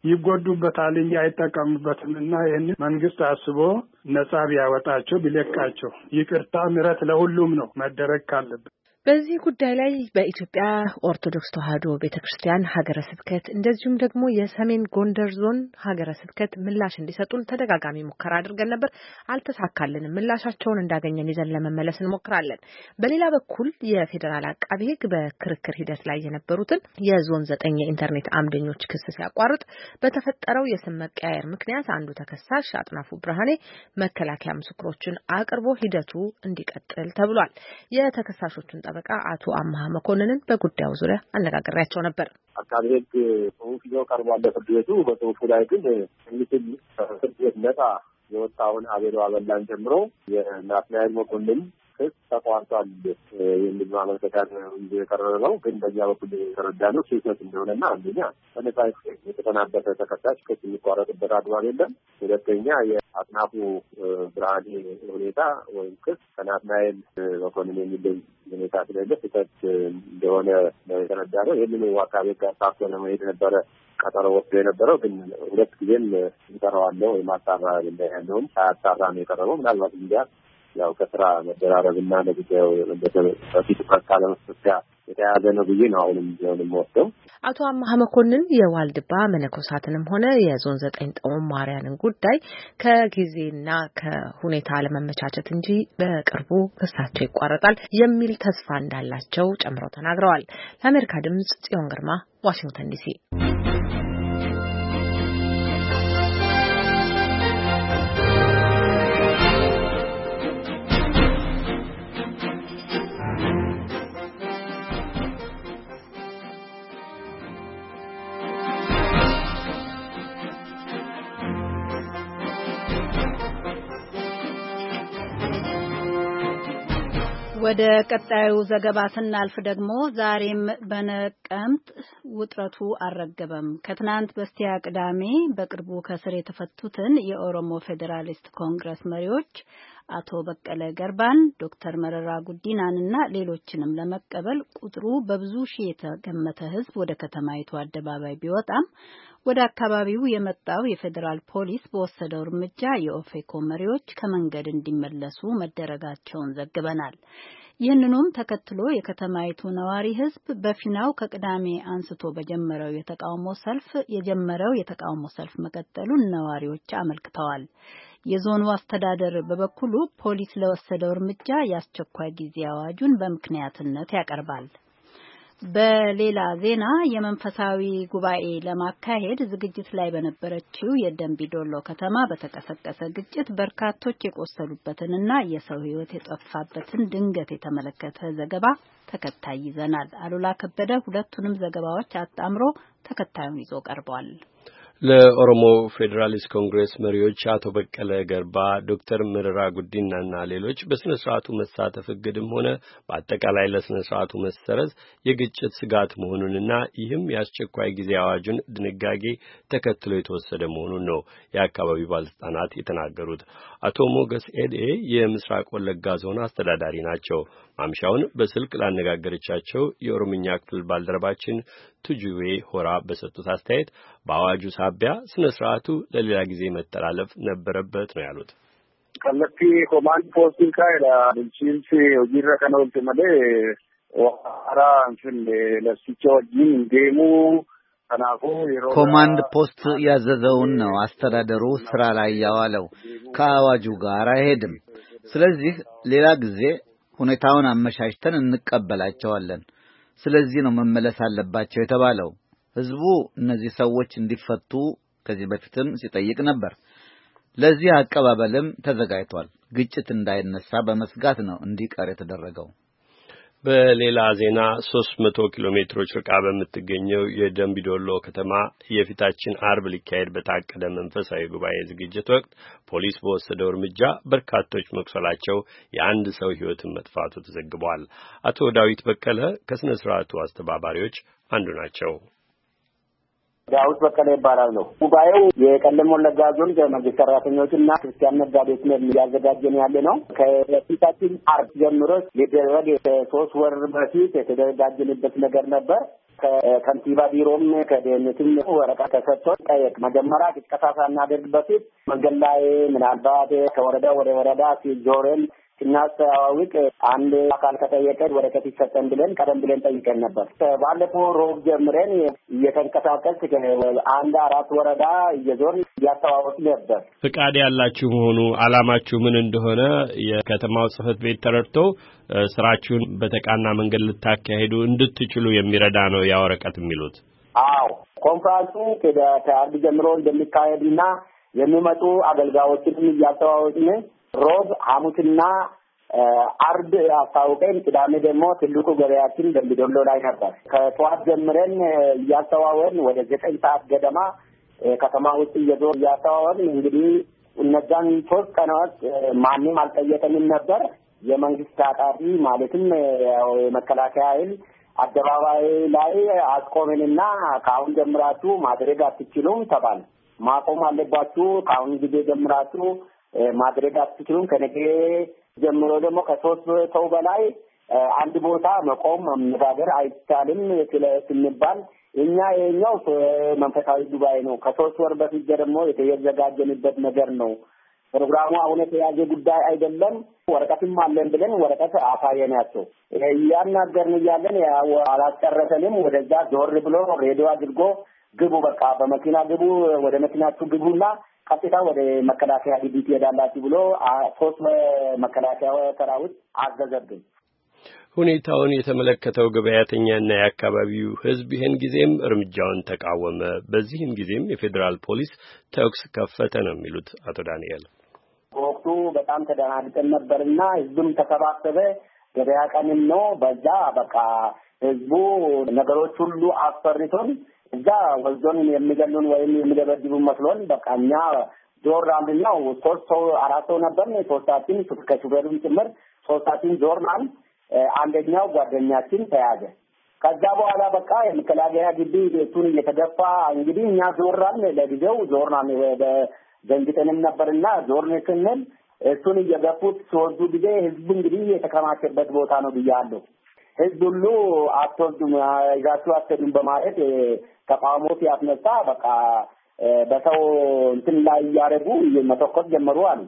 ይጎዱበታል እንጂ አይጠቀሙበትም እና ይህን መንግስት አስቦ ነጻ ቢያወጣቸው ቢለቃቸው፣ ይቅርታ ምሕረት ለሁሉም ነው መደረግ ካለበት። በዚህ ጉዳይ ላይ በኢትዮጵያ ኦርቶዶክስ ተዋሕዶ ቤተክርስቲያን ሀገረ ስብከት እንደዚሁም ደግሞ የሰሜን ጎንደር ዞን ሀገረ ስብከት ምላሽ እንዲሰጡን ተደጋጋሚ ሙከራ አድርገን ነበር፣ አልተሳካልንም። ምላሻቸውን እንዳገኘን ይዘን ለመመለስ እንሞክራለን። በሌላ በኩል የፌዴራል አቃቤ ሕግ በክርክር ሂደት ላይ የነበሩትን የዞን ዘጠኝ የኢንተርኔት አምደኞች ክስ ሲያቋርጥ በተፈጠረው የስም መቀያየር ምክንያት አንዱ ተከሳሽ አጥናፉ ብርሃኔ መከላከያ ምስክሮችን አቅርቦ ሂደቱ እንዲቀጥል ተብሏል። የተከሳሾቹን ጠበቃ አቶ አማሃ መኮንንን በጉዳዩ ዙሪያ አነጋግሬያቸው ነበር። አቃቤ ሕግ ጽሁፍ ይዞ ቀርቧል ለፍርድ ቤቱ። በጽሁፉ ላይ ግን የሚችል ፍርድ ቤት ነጻ የወጣውን አቤሎ አበላን ጨምሮ የናትናኤል መኮንን ክስ ተቋርጧል የሚል ማመልከቻ ይዞ የቀረበ ነው። ግን በእኛ በኩል የተረዳ ነው ስህተት እንደሆነና አንደኛ በነጻ የተሰናበተ ተከሳሽ ክስ የሚቋረጥበት አግባብ የለም። ሁለተኛ የአጥናፉ ብርሃኔ ሁኔታ ወይም ክስ ከናትናኤል መኮንን የሚለይ ሁኔታ ስለሌለ ስህተት እንደሆነ ነው የተረዳ ነው። ይህንን አካባቢ ጋር ታፍቶ ለመሄድ ነበረ ቀጠሮ ወስዶ የነበረው። ግን ሁለት ጊዜም እንጠራዋለሁ ወይም አጣራ ያለውም ሳያጣራ ነው የቀረበው። ምናልባት እንዲያ ያው ከስራ መደራረብና ለጉዳዩ በፊት ትኩረት ካለመስጠት ጋር የተያያዘ ነው ብዬ ነው አሁንም ቢሆን የምወስደው። አቶ አማሃ መኮንን የዋልድባ መነኮሳትንም ሆነ የዞን ዘጠኝ ጦማርያንን ጉዳይ ከጊዜና ከሁኔታ ለመመቻቸት እንጂ በቅርቡ ክሳቸው ይቋረጣል የሚል ተስፋ እንዳላቸው ጨምረው ተናግረዋል። ለአሜሪካ ድምጽ ጽዮን ግርማ፣ ዋሽንግተን ዲሲ። ወደ ቀጣዩ ዘገባ ስናልፍ ደግሞ ዛሬም በነቀምት ውጥረቱ አልረገበም። ከትናንት በስቲያ ቅዳሜ በቅርቡ ከስር የተፈቱትን የኦሮሞ ፌዴራሊስት ኮንግረስ መሪዎች አቶ በቀለ ገርባን፣ ዶክተር መረራ ጉዲናንና ሌሎችንም ለመቀበል ቁጥሩ በብዙ ሺህ የተገመተ ሕዝብ ወደ ከተማይቱ አደባባይ ቢወጣም ወደ አካባቢው የመጣው የፌዴራል ፖሊስ በወሰደው እርምጃ የኦፌኮ መሪዎች ከመንገድ እንዲመለሱ መደረጋቸውን ዘግበናል። ይህንኑም ተከትሎ የከተማይቱ ነዋሪ ሕዝብ በፊናው ከቅዳሜ አንስቶ በጀመረው የተቃውሞ ሰልፍ የጀመረው የተቃውሞ ሰልፍ መቀጠሉን ነዋሪዎች አመልክተዋል። የዞኑ አስተዳደር በበኩሉ ፖሊስ ለወሰደው እርምጃ የአስቸኳይ ጊዜ አዋጁን በምክንያትነት ያቀርባል። በሌላ ዜና የመንፈሳዊ ጉባኤ ለማካሄድ ዝግጅት ላይ በነበረችው የደንቢ ዶሎ ከተማ በተቀሰቀሰ ግጭት በርካቶች የቆሰሉበትንና የሰው ሕይወት የጠፋበትን ድንገት የተመለከተ ዘገባ ተከታይ ይዘናል። አሉላ ከበደ ሁለቱንም ዘገባዎች አጣምሮ ተከታዩን ይዞ ቀርቧል። ለኦሮሞ ፌዴራሊስት ኮንግሬስ መሪዎች አቶ በቀለ ገርባ፣ ዶክተር መረራ ጉዲናና ሌሎች በስነ ስርዓቱ መሳተፍ እግድም ሆነ በአጠቃላይ ለስነ ስርዓቱ መሰረዝ የግጭት ስጋት መሆኑንና ይህም የአስቸኳይ ጊዜ አዋጁን ድንጋጌ ተከትሎ የተወሰደ መሆኑን ነው የአካባቢው ባለስልጣናት የተናገሩት። አቶ ሞገስ ኤዴ የምስራቅ ወለጋ ዞን አስተዳዳሪ ናቸው። ማምሻውን በስልክ ላነጋገረቻቸው የኦሮምኛ ክፍል ባልደረባችን ቱጁዌ ሆራ በሰጡት አስተያየት በአዋጁ ሳቢያ ስነ ስርዓቱ ለሌላ ጊዜ መተላለፍ ነበረበት ነው ያሉት። ከለቲ ኮማንድ ፖስት ካይራ ልንቺልሲ ወጂራ ከነውልት መለ ወራ እንትን ለሲቾ ጂን ዴሙ ተናቆ ኮማንድ ፖስት ያዘዘውን ነው አስተዳደሩ ስራ ላይ ያዋለው። ከአዋጁ ጋር አይሄድም። ስለዚህ ሌላ ጊዜ ሁኔታውን አመቻችተን እንቀበላቸዋለን። ስለዚህ ነው መመለስ አለባቸው የተባለው። ህዝቡ እነዚህ ሰዎች እንዲፈቱ ከዚህ በፊትም ሲጠይቅ ነበር። ለዚህ አቀባበልም ተዘጋጅቷል። ግጭት እንዳይነሳ በመስጋት ነው እንዲቀር የተደረገው። በሌላ ዜና ሶስት መቶ ኪሎ ሜትሮች ርቃ በምትገኘው የደምቢዶሎ ከተማ የፊታችን አርብ ሊካሄድ በታቀደ መንፈሳዊ ጉባኤ ዝግጅት ወቅት ፖሊስ በወሰደው እርምጃ በርካቶች መቁሰላቸው፣ የአንድ ሰው ሕይወትን መጥፋቱ ተዘግቧል። አቶ ዳዊት በቀለ ከስነ ስርዓቱ አስተባባሪዎች አንዱ ናቸው። ዳዊት በቀለ ይባላል ነው። ጉባኤው የቀለም ወለጋ ዞን የመንግስት ሰራተኞችና ክርስቲያን ነጋዴዎች ነው ያዘጋጀን ያለ ነው። ከፊታችን አርብ ጀምሮ ሊደረግ ሶስት ወር በፊት የተዘጋጀንበት ነገር ነበር። ከከንቲባ ቢሮም ከደህንነትም ወረቀት ተሰጥቶ ጠየቅ መጀመሪያ ቅስቀሳ ሳናደርግ በፊት መንገድ ላይ ምናልባት ከወረዳ ወደ ወረዳ ሲዞረን ስናስተዋውቅ አንድ አካል ከጠየቀ ወረቀት ይሰጠን ብለን ቀደም ብለን ጠይቀን ነበር። ባለፈው ሮብ ጀምረን እየተንቀሳቀስ አንድ አራት ወረዳ እየዞርን እያስተዋወቅ ነበር። ፍቃድ ያላችሁ መሆኑ አላማችሁ ምን እንደሆነ የከተማው ጽሕፈት ቤት ተረድቶ ስራችሁን በተቃና መንገድ ልታካሄዱ እንድትችሉ የሚረዳ ነው ያ ወረቀት የሚሉት። አዎ ኮንፈረንሱ ከአርብ ጀምሮ እንደሚካሄድና የሚመጡ አገልጋዮችንም እያስተዋወቅን ሮብ ሐሙስና አርብ አስታውቀን ቅዳሜ ደግሞ ትልቁ ገበያችን ደምቢዶሎ ላይ ነበር። ከጠዋት ጀምረን እያስተዋወቅን ወደ ዘጠኝ ሰዓት ገደማ ከተማ ውስጥ እየዞር እያስተዋወቅን እንግዲህ እነዛን ሶስት ቀናት ማንም አልጠየቀንም ነበር። የመንግስት ታጣቂ ማለትም የመከላከያ ኃይል አደባባይ ላይ አስቆመንና ከአሁን ጀምራችሁ ማድረግ አትችሉም ተባለ። ማቆም አለባችሁ፣ ከአሁን ጊዜ ጀምራችሁ ማድረግ አትችሉም። ከነገ ጀምሮ ደግሞ ከሶስት ሰው በላይ አንድ ቦታ መቆም መነጋገር አይቻልም ስንባል እኛ የኛው መንፈሳዊ ጉባኤ ነው። ከሶስት ወር በፊት ደግሞ የተዘጋጀንበት ነገር ነው። ፕሮግራሙ አሁን የተያዘ ጉዳይ አይደለም። ወረቀትም አለን ብለን ወረቀት አሳየናቸው። እያናገርን እያለን አላስጨረሰንም። ወደዛ ዞር ብሎ ሬዲዮ አድርጎ ግቡ፣ በቃ በመኪና ግቡ፣ ወደ መኪናችሁ ግቡና ቀጥታ ወደ መከላከያ ግቢ ትሄዳላችሁ ብሎ ሶስት መከላከያ ሰራዊት አዘዘብን። ሁኔታውን የተመለከተው ገበያተኛና የአካባቢው ሕዝብ ይህን ጊዜም እርምጃውን ተቃወመ። በዚህም ጊዜም የፌዴራል ፖሊስ ተኩስ ከፈተ ነው የሚሉት አቶ ዳንኤል። በወቅቱ በጣም ተደናግጠን ነበርና ሕዝብም ተሰባሰበ። ገበያ ቀንም ነው። በዛ በቃ ሕዝቡ ነገሮች ሁሉ አስፈርቶን እዛ ወልዶን የሚገሉን ወይም የሚደበድቡን መስሎን በቃ እኛ ዞር አልና ሶስት ሰው አራት ሰው ነበርን። ሶስታችን ከሹፌሩም ጭምር ሶስታችን ዞርናል። አንደኛው ጓደኛችን ተያዘ። ከዛ በኋላ በቃ የመከላከያ ግቢ እሱን እየተገፋ እንግዲህ እኛ ዞራን። ለጊዜው ዞርናል በደንግጠንም ነበርና ዞርን ስንል እሱን እየገፉት ሲወስዱ ጊዜ ህዝብ እንግዲህ የተከማቸበት ቦታ ነው ብያለሁ። ህዝብ ሁሉ አትወስዱም፣ ይዛችሁ አትሄዱም በማለት ተቃውሞ ሲያስነሳ በቃ በሰው እንትን ላይ እያደረጉ መተኮስ ጀመሩ አሉ።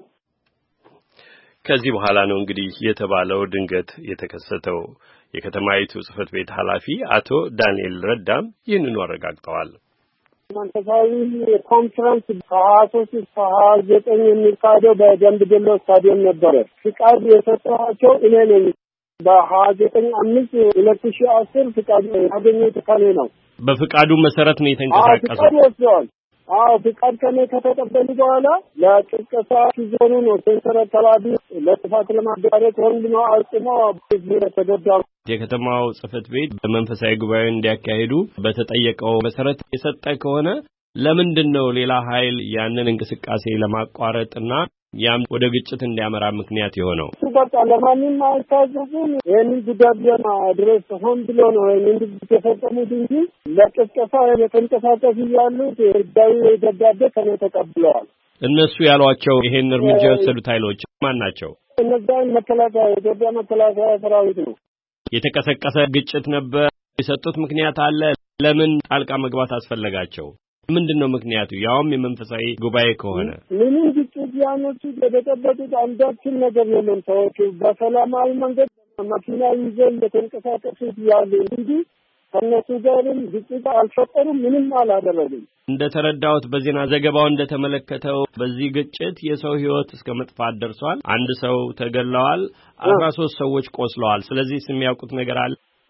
ከዚህ በኋላ ነው እንግዲህ የተባለው ድንገት የተከሰተው። የከተማይቱ ጽሕፈት ቤት ኃላፊ አቶ ዳንኤል ረዳም ይህንኑ አረጋግጠዋል። መንፈሳዊ ኮንፈረንስ ከሀያ ሶስት እስከ ሀያ ዘጠኝ የሚካሄደው በደምቢዶሎ ስታዲየም ነበረ። ፍቃድ የሰጠኋቸው እኔ ነኝ። በሀያ ዘጠኝ አምስት ሁለት ሺህ አስር ፍቃድ ያገኘሁት ከኔ ነው። በፍቃዱ መሰረት ነው የተንቀሳቀሰው። ፍቃድ ወስደዋል። አዎ ፍቃድ ከኔ ከተቀበሉ በኋላ ለቅስቀሳ ሲዞኑ ነው ሴንተር አካባቢ ለጥፋት ለማዳረግ ወንድ ነው አጽሞ ተገዳው። የከተማው ጽሕፈት ቤት በመንፈሳዊ ጉባኤ እንዲያካሂዱ በተጠየቀው መሰረት የሰጠ ከሆነ ለምንድን ነው ሌላ ኃይል ያንን እንቅስቃሴ ለማቋረጥና ያም ወደ ግጭት እንዲያመራ ምክንያት የሆነው? በቃ ለማንም አይታዘዙም። ይህንን ጉዳይ ድረስ ሆን ብሎ ነው ይህንን የተፈጸሙት እንጂ ለቅስቀሳ የተንቀሳቀሱ ያሉት ህጋዊ ደብዳቤ ከኔ ተቀብለዋል። እነሱ ያሏቸው ይሄን እርምጃ የወሰዱት ኃይሎች ማን ናቸው? እነዛን መከላከያ የኢትዮጵያ መከላከያ ሰራዊት ነው። የተቀሰቀሰ ግጭት ነበር። የሰጡት ምክንያት አለ? ለምን ጣልቃ መግባት አስፈለጋቸው? ምንድነው ምክንያቱ? ያውም የመንፈሳዊ ጉባኤ ከሆነ ምንም ግጭት ያኖቹ የተጠበቁት አንዳችን ነገር የለም። ሰዎች በሰላማዊ መንገድ መኪና ይዘው የተንቀሳቀሱት ያሉ እንጂ ከነሱ ጋርም ግጭት አልፈጠሩም። ምንም አላደረጉም። እንደተረዳሁት በዜና ዘገባው እንደተመለከተው በዚህ ግጭት የሰው ሕይወት እስከ መጥፋት ደርሷል። አንድ ሰው ተገለዋል። አስራ ሶስት ሰዎች ቆስለዋል። ስለዚህ የሚያውቁት ነገር አለ?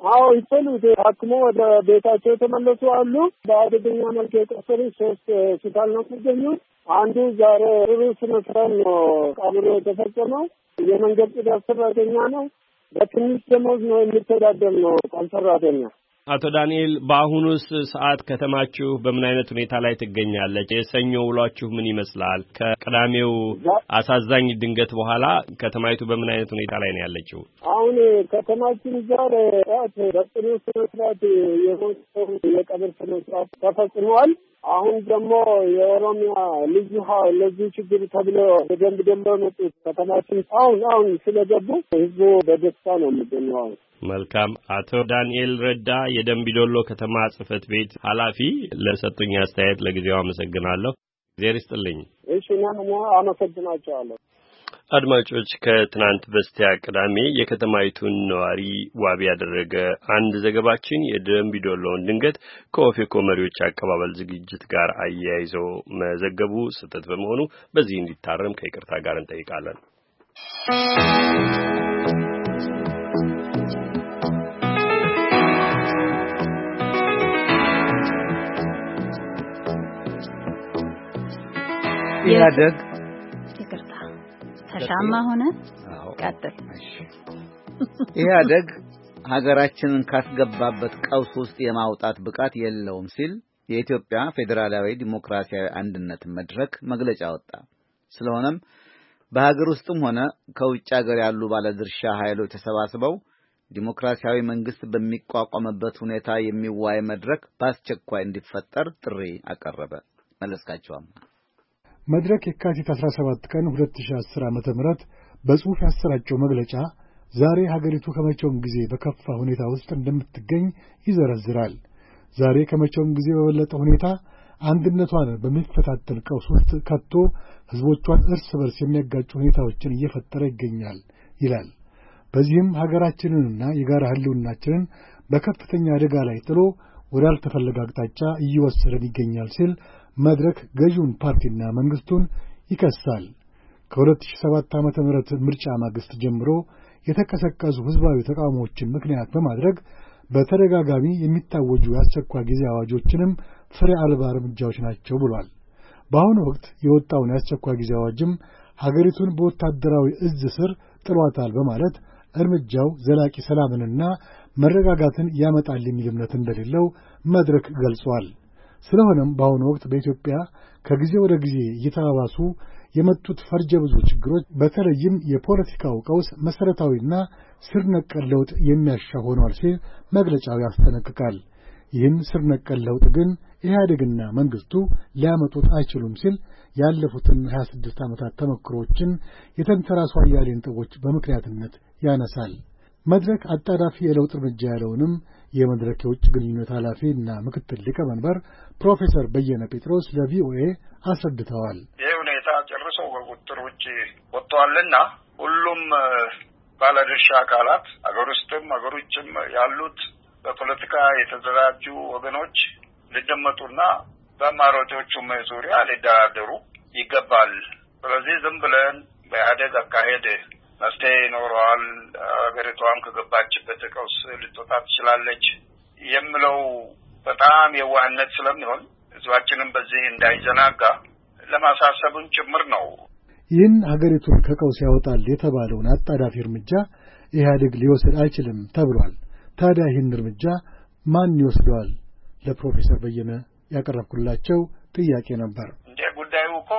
አዎ ይፈሉት ታክሞ ወደ ቤታቸው ተመለሱ አሉ። በአደገኛ መልክ የቆሰሉ ሶስት ሆስፒታል ነው የሚገኙት። አንዱ ዛሬ ሩስ መስራን ነው ቀብሩ የተፈጸመው። የመንገድ ጽዳት ሰራተኛ ነው። በትንሽ ደሞዝ ነው የሚተዳደር ነው ቀን ሰራተኛ። አቶ ዳንኤል በአሁኑስ ሰዓት ከተማችሁ በምን አይነት ሁኔታ ላይ ትገኛለች? የሰኞ ውሏችሁ ምን ይመስላል? ከቅዳሜው አሳዛኝ ድንገት በኋላ ከተማይቱ በምን አይነት ሁኔታ ላይ ነው ያለችው? አሁን ከተማችን ዛሬ ራት በጥሩ ስነስርዓት የሞተው የቀብር ስነስርዓት ተፈጽሟል። አሁን ደግሞ የኦሮሚያ ልዩ ኃይል ለዚህ ችግር ተብሎ በደንብ ደንብ መጡት ከተማችን አሁን አሁን ስለገቡ ህዝቡ በደስታ ነው የሚገኘው። መልካም። አቶ ዳንኤል ረዳ የደምቢዶሎ ከተማ ጽሕፈት ቤት ኃላፊ ለሰጡኝ አስተያየት ለጊዜው አመሰግናለሁ። እግዚአብሔር ይስጥልኝ። እሺ እኔም አመሰግናቸዋለሁ። አድማጮች ከትናንት በስቲያ ቅዳሜ የከተማይቱን ነዋሪ ዋቢ ያደረገ አንድ ዘገባችን የደምቢዶሎውን ድንገት ከኦፌኮ መሪዎች አቀባበል ዝግጅት ጋር አያይዘው መዘገቡ ስህተት በመሆኑ በዚህ እንዲታረም ከይቅርታ ጋር እንጠይቃለን። ኢህአዴግ ይቅርታ ተሻማ ሆነ ቀጥል። ኢህአዴግ ሀገራችንን ካስገባበት ቀውስ ውስጥ የማውጣት ብቃት የለውም ሲል የኢትዮጵያ ፌዴራላዊ ዲሞክራሲያዊ አንድነት መድረክ መግለጫ ወጣ። ስለሆነም በሀገር ውስጥም ሆነ ከውጭ ሀገር ያሉ ባለድርሻ ኃይሎች ተሰባስበው ዲሞክራሲያዊ መንግስት በሚቋቋምበት ሁኔታ የሚዋይ መድረክ በአስቸኳይ እንዲፈጠር ጥሪ አቀረበ። መለስካቸውም መድረክ የካቲት አስራ ሰባት ቀን ሁለት ሺህ አስር ዓመተ ምህረት በጽሑፍ ያሰራጨው መግለጫ ዛሬ ሀገሪቱ ከመቼውም ጊዜ በከፋ ሁኔታ ውስጥ እንደምትገኝ ይዘረዝራል። ዛሬ ከመቼውም ጊዜ በበለጠ ሁኔታ አንድነቷን በሚፈታተን ቀውስ ውስጥ ከቶ ህዝቦቿን እርስ በርስ የሚያጋጩ ሁኔታዎችን እየፈጠረ ይገኛል ይላል። በዚህም ሀገራችንንና የጋራ ህልውናችንን በከፍተኛ አደጋ ላይ ጥሎ ወዳልተፈለገ አቅጣጫ እየወሰደን ይገኛል ሲል መድረክ ገዢውን ፓርቲና መንግስቱን ይከሳል። ከሁለት ሺህ ሰባት ዓመተ ምህረት ምርጫ ማግስት ጀምሮ የተቀሰቀሱ ህዝባዊ ተቃውሞዎችን ምክንያት በማድረግ በተደጋጋሚ የሚታወጁ የአስቸኳይ ጊዜ አዋጆችንም ፍሬ አልባ እርምጃዎች ናቸው ብሏል። በአሁኑ ወቅት የወጣውን የአስቸኳይ ጊዜ አዋጅም ሀገሪቱን በወታደራዊ እዝ ስር ጥሏታል በማለት እርምጃው ዘላቂ ሰላምንና መረጋጋትን ያመጣል የሚል እምነት እንደሌለው መድረክ ገልጿል። ስለሆነም በአሁኑ ወቅት በኢትዮጵያ ከጊዜ ወደ ጊዜ እየተባባሱ የመጡት ፈርጀ ብዙ ችግሮች በተለይም የፖለቲካው ቀውስ መሰረታዊና ስር ነቀል ለውጥ የሚያሻ ሆኗል ሲል መግለጫው ያስጠነቅቃል። ይህን ስር ነቀል ለውጥ ግን ኢህአዴግና መንግስቱ ሊያመጡት አይችሉም ሲል ያለፉትን ሀያ ስድስት ዓመታት ተሞክሮዎችን የተንተራሱ አያሌ ነጥቦች በምክንያትነት ያነሳል። መድረክ አጣዳፊ የለውጥ እርምጃ ያለውንም የመድረክ የውጭ ግንኙነት ኃላፊና ምክትል ሊቀመንበር ፕሮፌሰር በየነ ጴጥሮስ ለቪኦኤ አስረድተዋል። ይህ ሁኔታ ጨርሶ ከቁጥጥር ውጭ ወጥቷልና ሁሉም ባለድርሻ አካላት አገር ውስጥም አገር ውጭም ያሉት በፖለቲካ የተደራጁ ወገኖች ሊደመጡና በአማራጮቹም ዙሪያ ሊደራደሩ ይገባል። ስለዚህ ዝም ብለን በኢህአዴግ አካሄድ መፍትሄ ይኖረዋል፣ ሀገሪቷም ከገባችበት ቀውስ ልትወጣ ትችላለች የሚለው በጣም የዋህነት ስለሚሆን ህዝባችንም በዚህ እንዳይዘናጋ ለማሳሰብም ጭምር ነው። ይህን ሀገሪቱን ከቀውስ ያወጣል የተባለውን አጣዳፊ እርምጃ ኢህአዴግ ሊወስድ አይችልም ተብሏል። ታዲያ ይህን እርምጃ ማን ይወስደዋል? ለፕሮፌሰር በየነ ያቀረብኩላቸው ጥያቄ ነበር። እንደ ጉዳዩ እኮ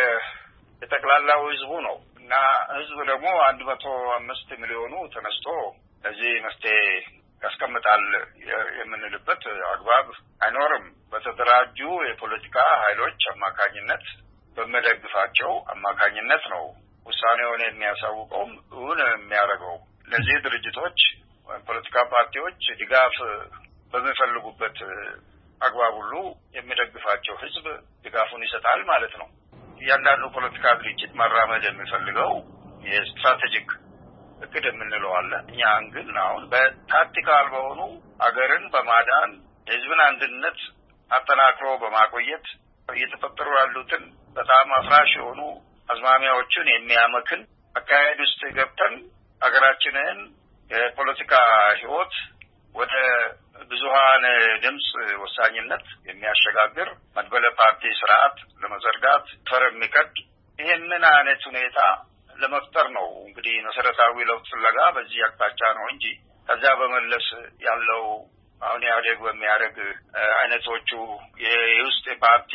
የጠቅላላው ህዝቡ ነው እና ህዝብ ደግሞ አንድ መቶ አምስት ሚሊዮኑ ተነስቶ እዚህ መፍትሄ ያስቀምጣል የምንልበት አግባብ አይኖርም። በተደራጁ የፖለቲካ ኃይሎች አማካኝነት በመደግፋቸው አማካኝነት ነው ውሳኔውን የሚያሳውቀውም እውን የሚያደርገው። ለዚህ ድርጅቶች ፖለቲካ ፓርቲዎች ድጋፍ በሚፈልጉበት አግባብ ሁሉ የሚደግፋቸው ህዝብ ድጋፉን ይሰጣል ማለት ነው። እያንዳንዱ ፖለቲካ ድርጅት መራመድ የሚፈልገው የስትራቴጂክ እቅድ የምንለው አለ። እኛ ግን አሁን በታክቲካል በሆኑ አገርን በማዳን የህዝብን አንድነት አጠናክሮ በማቆየት እየተፈጠሩ ያሉትን በጣም አፍራሽ የሆኑ አዝማሚያዎችን የሚያመክን አካሄድ ውስጥ ገብተን አገራችንን የፖለቲካ ህይወት ወደ ብዙሃን ድምጽ ወሳኝነት የሚያሸጋግር መድበለ ፓርቲ ስርዓት ለመዘርጋት ፈር የሚቀድ ይሄንን አይነት ሁኔታ ለመፍጠር ነው እንግዲህ መሰረታዊ ለውጥ ፍለጋ በዚህ አቅጣጫ ነው እንጂ ከዛ በመለስ ያለው አሁን ኢህአዴግ በሚያደርግ አይነቶቹ የውስጥ ፓርቲ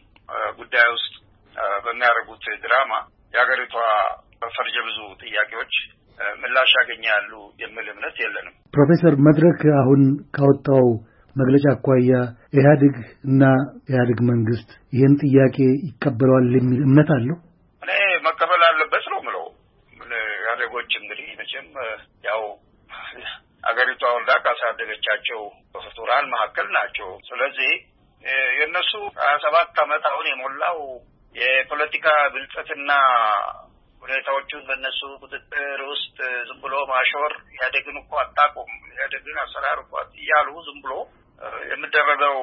ጉዳይ ውስጥ በሚያደርጉት ድራማ የሀገሪቷ ፈርጀ ብዙ ጥያቄዎች ምላሽ ያገኛሉ የሚል እምነት የለንም። ፕሮፌሰር መድረክ አሁን ካወጣው መግለጫ አኳያ ኢህአዴግ እና ኢህአዴግ መንግስት ይህን ጥያቄ ይቀበላል የሚል እምነት አለው? እኔ መቀበል አለበት ነው የምለው። ኢህአዴጎች እንግዲህ መቼም ያው አገሪቷ ወልዳ ካሳደገቻቸው ፍጡራን መካከል ናቸው። ስለዚህ የነሱ ሀያ ሰባት ዓመት አሁን የሞላው የፖለቲካ ብልጽግና ሁኔታዎቹን በእነሱ ቁጥጥር ውስጥ ዝም ብሎ ማሾር ኢህአዴግን እኮ አታውቁም፣ ኢህአዴግን አሰራር እኮ እያሉ ዝም ብሎ የሚደረገው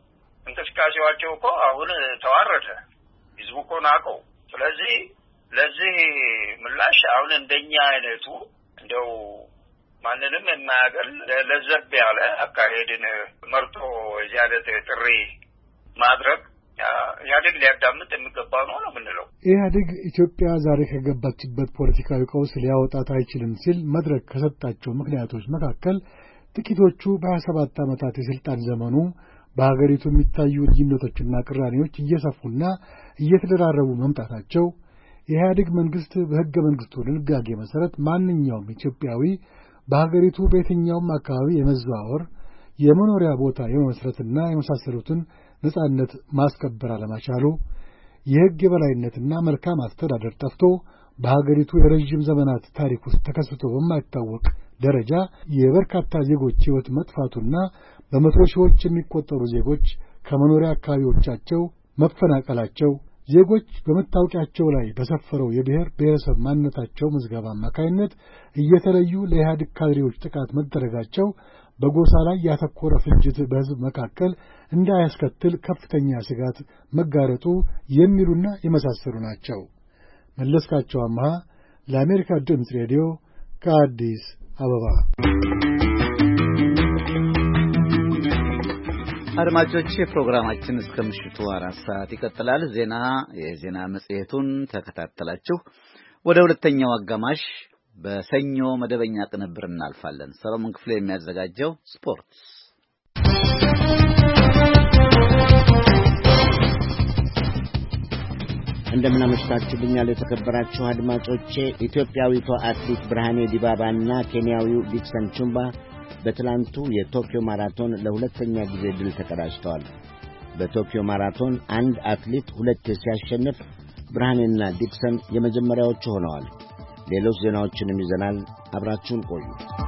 እንቅስቃሴዋቸው እኮ አሁን ተዋረደ፣ ህዝቡ እኮ ናቀው። ስለዚህ ለዚህ ምላሽ አሁን እንደኛ አይነቱ እንደው ማንንም የማያገል ለዘብ ያለ አካሄድን መርጦ የዚህ አይነት ጥሪ ማድረግ ኢህአዴግ ሊያዳምጥ የሚገባ ነው ነው የምንለው። ኢህአዴግ ኢትዮጵያ ዛሬ ከገባችበት ፖለቲካዊ ቀውስ ሊያወጣት አይችልም ሲል መድረክ ከሰጣቸው ምክንያቶች መካከል ጥቂቶቹ በሀያ ሰባት ዓመታት የስልጣን ዘመኑ በሀገሪቱ የሚታዩ ልዩነቶችና ቅራኔዎች እየሰፉና እየተደራረቡ መምጣታቸው፣ የኢህአዴግ መንግስት በህገ መንግስቱ ድንጋጌ መሰረት ማንኛውም ኢትዮጵያዊ በሀገሪቱ በየትኛውም አካባቢ የመዘዋወር የመኖሪያ ቦታ የመመስረትና የመሳሰሉትን ነጻነት ማስከበር አለመቻሉ፣ የህግ የበላይነትና መልካም አስተዳደር ጠፍቶ በሀገሪቱ የረጅም ዘመናት ታሪክ ውስጥ ተከስቶ በማይታወቅ ደረጃ የበርካታ ዜጎች ህይወት መጥፋቱና በመቶ ሺዎች የሚቆጠሩ ዜጎች ከመኖሪያ አካባቢዎቻቸው መፈናቀላቸው፣ ዜጎች በመታወቂያቸው ላይ በሰፈረው የብሔር ብሔረሰብ ማንነታቸው ምዝገባ አማካይነት እየተለዩ ለኢህአዴግ ካድሬዎች ጥቃት መደረጋቸው በጎሳ ላይ ያተኮረ ፍጅት በህዝብ መካከል እንዳያስከትል ከፍተኛ ስጋት መጋረጡ የሚሉና የመሳሰሉ ናቸው። መለስካቸው አምሃ ለአሜሪካ ድምፅ ሬዲዮ ከአዲስ አበባ። አድማጮች ፕሮግራማችን እስከ ምሽቱ አራት ሰዓት ይቀጥላል። ዜና የዜና መጽሔቱን ተከታተላችሁ ወደ ሁለተኛው አጋማሽ በሰኞ መደበኛ ቅንብር እናልፋለን። ሰሎሞን ክፍሌ የሚያዘጋጀው ስፖርት። እንደምን አመሻችሁልኛል የተከበራችሁ አድማጮቼ። ኢትዮጵያዊቷ አትሌት ብርሃኔ ዲባባና ኬንያዊው ዲክሰን ቹምባ በትላንቱ የቶኪዮ ማራቶን ለሁለተኛ ጊዜ ድል ተቀዳጅተዋል። በቶኪዮ ማራቶን አንድ አትሌት ሁለቴ ሲያሸንፍ ብርሃኔና ዲክሰን የመጀመሪያዎቹ ሆነዋል። ሌሎች ዜናዎችንም ይዘናል። አብራችሁን ቆዩ።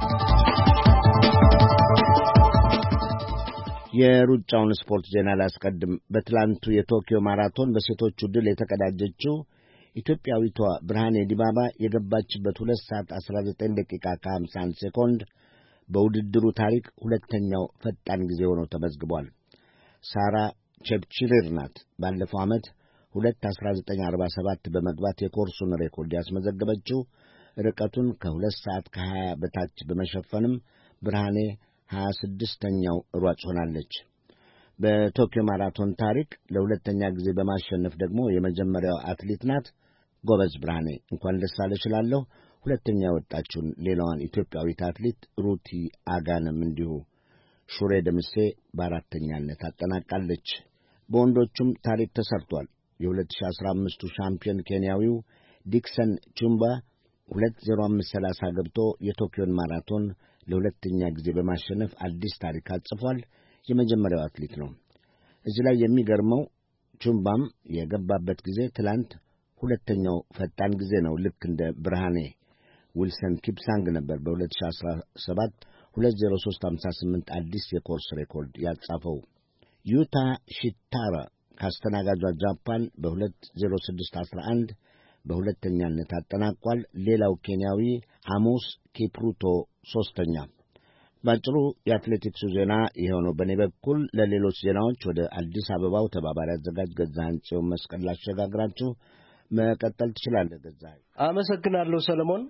የሩጫውን ስፖርት ዜና ላስቀድም። በትላንቱ የቶኪዮ ማራቶን በሴቶቹ ድል የተቀዳጀችው ኢትዮጵያዊቷ ብርሃኔ ዲባባ የገባችበት ሁለት ሰዓት አስራ ዘጠኝ ደቂቃ ከሀምሳ አንድ ሴኮንድ በውድድሩ ታሪክ ሁለተኛው ፈጣን ጊዜ ሆኖ ተመዝግቧል። ሳራ ቼፕቺሪር ናት ባለፈው ዓመት ሁለት አስራ ዘጠኝ አርባ ሰባት በመግባት የኮርሱን ሬኮርድ ያስመዘገበችው። ርቀቱን ከሁለት ሰዓት ከሀያ በታች በመሸፈንም ብርሃኔ ሀያ ስድስተኛው ሯጭ ሆናለች። በቶኪዮ ማራቶን ታሪክ ለሁለተኛ ጊዜ በማሸነፍ ደግሞ የመጀመሪያው አትሌት ናት። ጎበዝ ብርሃኔ፣ እንኳን ደስ አለሽ እላለሁ። ሁለተኛ የወጣችውን ሌላዋን ኢትዮጵያዊት አትሌት ሩቲ አጋንም እንዲሁ። ሹሬ ደምሴ በአራተኛነት አጠናቃለች። በወንዶቹም ታሪክ ተሰርቷል። የሁለት ሺህ አስራ አምስቱ ሻምፒዮን ኬንያዊው ዲክሰን ቹምባ ሁለት ዜሮ አምስት ሰላሳ ገብቶ የቶኪዮን ማራቶን ለሁለተኛ ጊዜ በማሸነፍ አዲስ ታሪክ አጽፏል። የመጀመሪያው አትሌት ነው። እዚህ ላይ የሚገርመው ቹምባም የገባበት ጊዜ ትላንት ሁለተኛው ፈጣን ጊዜ ነው። ልክ እንደ ብርሃኔ ዊልሰን ኪፕሳንግ ነበር በሁለት ሺህ አስራ ሰባት ሁለት ዜሮ ሶስት ሀምሳ ስምንት አዲስ የኮርስ ሬኮርድ ያጻፈው። ዩታ ሺታራ ካስተናጋጇ ጃፓን በሁለት ዜሮ ስድስት አስራ አንድ በሁለተኛነት አጠናቋል። ሌላው ኬንያዊ አሞስ ኪፕሩቶ ሶስተኛ። ባጭሩ የአትሌቲክሱ ዜና ይኸው ነው በእኔ በኩል። ለሌሎች ዜናዎች ወደ አዲስ አበባው ተባባሪ አዘጋጅ ገዛኸኝ ጽዮን መስቀል ላሸጋግራችሁ። መቀጠል ትችላለህ ገዛኸኝ። አመሰግናለሁ ሰለሞን።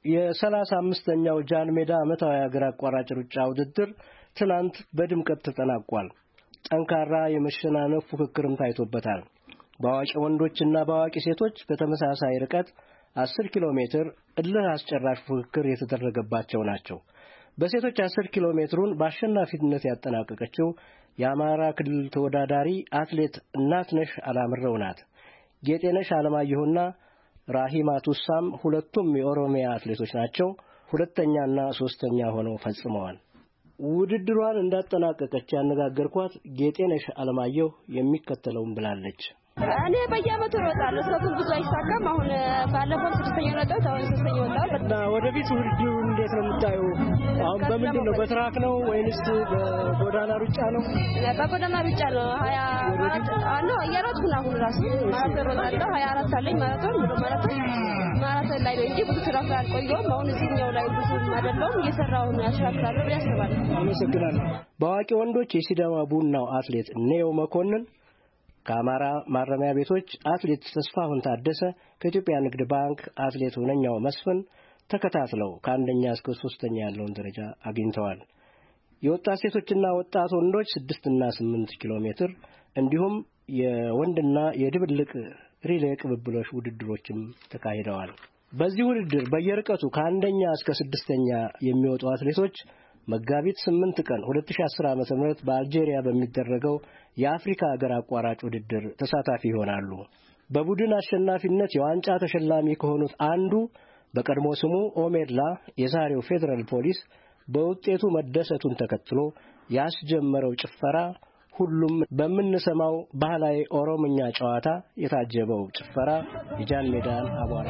የሰላሳ አምስተኛው ጃን ሜዳ ዓመታዊ ሀገር አቋራጭ ሩጫ ውድድር ትናንት በድምቀት ተጠናቋል። ጠንካራ የመሸናነፍ ፉክክርም ታይቶበታል። በአዋቂ ወንዶችና በአዋቂ ሴቶች በተመሳሳይ ርቀት አስር ኪሎ ሜትር እልህ አስጨራሽ ፉክክር የተደረገባቸው ናቸው። በሴቶች አስር ኪሎ ሜትሩን በአሸናፊነት ያጠናቀቀችው የአማራ ክልል ተወዳዳሪ አትሌት እናትነሽ አላምረው ናት። ጌጤነሽ አለማየሁና ራሂማ ቱሳም ሁለቱም የኦሮሚያ አትሌቶች ናቸው። ሁለተኛና ሶስተኛ ሆነው ፈጽመዋል። ውድድሯን እንዳጠናቀቀች ያነጋገርኳት ጌጤነሽ አለማየሁ የሚከተለውን ብላለች። እኔ በየዓመቱ እሮጣለሁ። እስካሁን ብዙ አይሳካም። አሁን ባለፈው ስድስተኛ ወጣሁ፣ አሁን ሶስተኛ ወጣሁ። እና ወደፊት ውድድሩ እንዴት ነው የምታየው? አሁን በምንድን ነው? በትራክ ነው ወይንስ በጎዳና ሩጫ ነው? በጎዳና ሩጫ ነው። ሀያ አራት አለ እየሮጥኩ ነው። አሁን ራሱ ማራቶን እሮጣለሁ። ሀያ አራት አለኝ ማራቶን ሙሉ ማራቶን ማራቶን ላይ ነው እንጂ ብዙ ትራክ አልቆየሁም። አሁን እዚህኛው ላይ ብዙ አይደለሁም። እየሰራሁ ነው። ያሻክራለሁ ያስባል። አመሰግናለሁ። በአዋቂ ወንዶች የሲዳማ ቡናው አትሌት ኔዮ መኮንን ከአማራ ማረሚያ ቤቶች አትሌት ተስፋሁን ታደሰ ከኢትዮጵያ ንግድ ባንክ አትሌት ሁነኛው መስፍን ተከታትለው ከአንደኛ እስከ ሶስተኛ ያለውን ደረጃ አግኝተዋል። የወጣት ሴቶችና ወጣት ወንዶች ስድስት እና ስምንት ኪሎ ሜትር እንዲሁም የወንድና የድብልቅ ሪሌ ቅብብሎሽ ውድድሮችም ተካሂደዋል። በዚህ ውድድር በየርቀቱ ከአንደኛ እስከ ስድስተኛ የሚወጡ አትሌቶች መጋቢት ስምንት ቀን ሁለት ሺህ አስር ዓመተ ምህረት በአልጄሪያ በሚደረገው የአፍሪካ ሀገር አቋራጭ ውድድር ተሳታፊ ይሆናሉ። በቡድን አሸናፊነት የዋንጫ ተሸላሚ ከሆኑት አንዱ በቀድሞ ስሙ ኦሜድላ የዛሬው ፌደራል ፖሊስ በውጤቱ መደሰቱን ተከትሎ ያስጀመረው ጭፈራ ሁሉም በምንሰማው ባህላዊ ኦሮምኛ ጨዋታ የታጀበው ጭፈራ የጃን ሜዳን አቧራ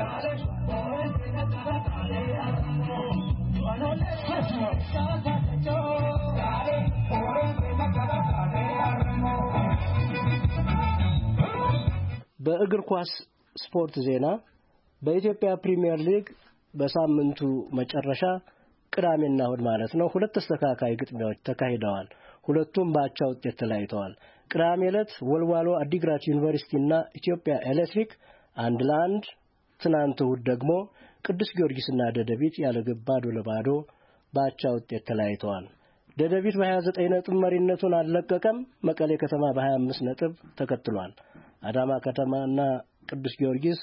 በእግር ኳስ ስፖርት ዜና በኢትዮጵያ ፕሪሚየር ሊግ በሳምንቱ መጨረሻ ቅዳሜና እሁድ ማለት ነው ሁለት ተስተካካይ ግጥሚያዎች ተካሂደዋል። ሁለቱም በአቻ ውጤት ተለያይተዋል። ቅዳሜ ዕለት ወልዋሎ አዲግራት ዩኒቨርሲቲና ኢትዮጵያ ኤሌክትሪክ አንድ ለአንድ፣ ትናንት እሁድ ደግሞ ቅዱስ ጊዮርጊስና ደደቢት ያለ ግብ ባዶ ለባዶ በአቻ ውጤት ተለያይተዋል። ደደቢት በሀያ ዘጠኝ ነጥብ መሪነቱን አልለቀቀም። መቀሌ ከተማ በሀያ አምስት ነጥብ ተከትሏል። አዳማ ከተማና ቅዱስ ጊዮርጊስ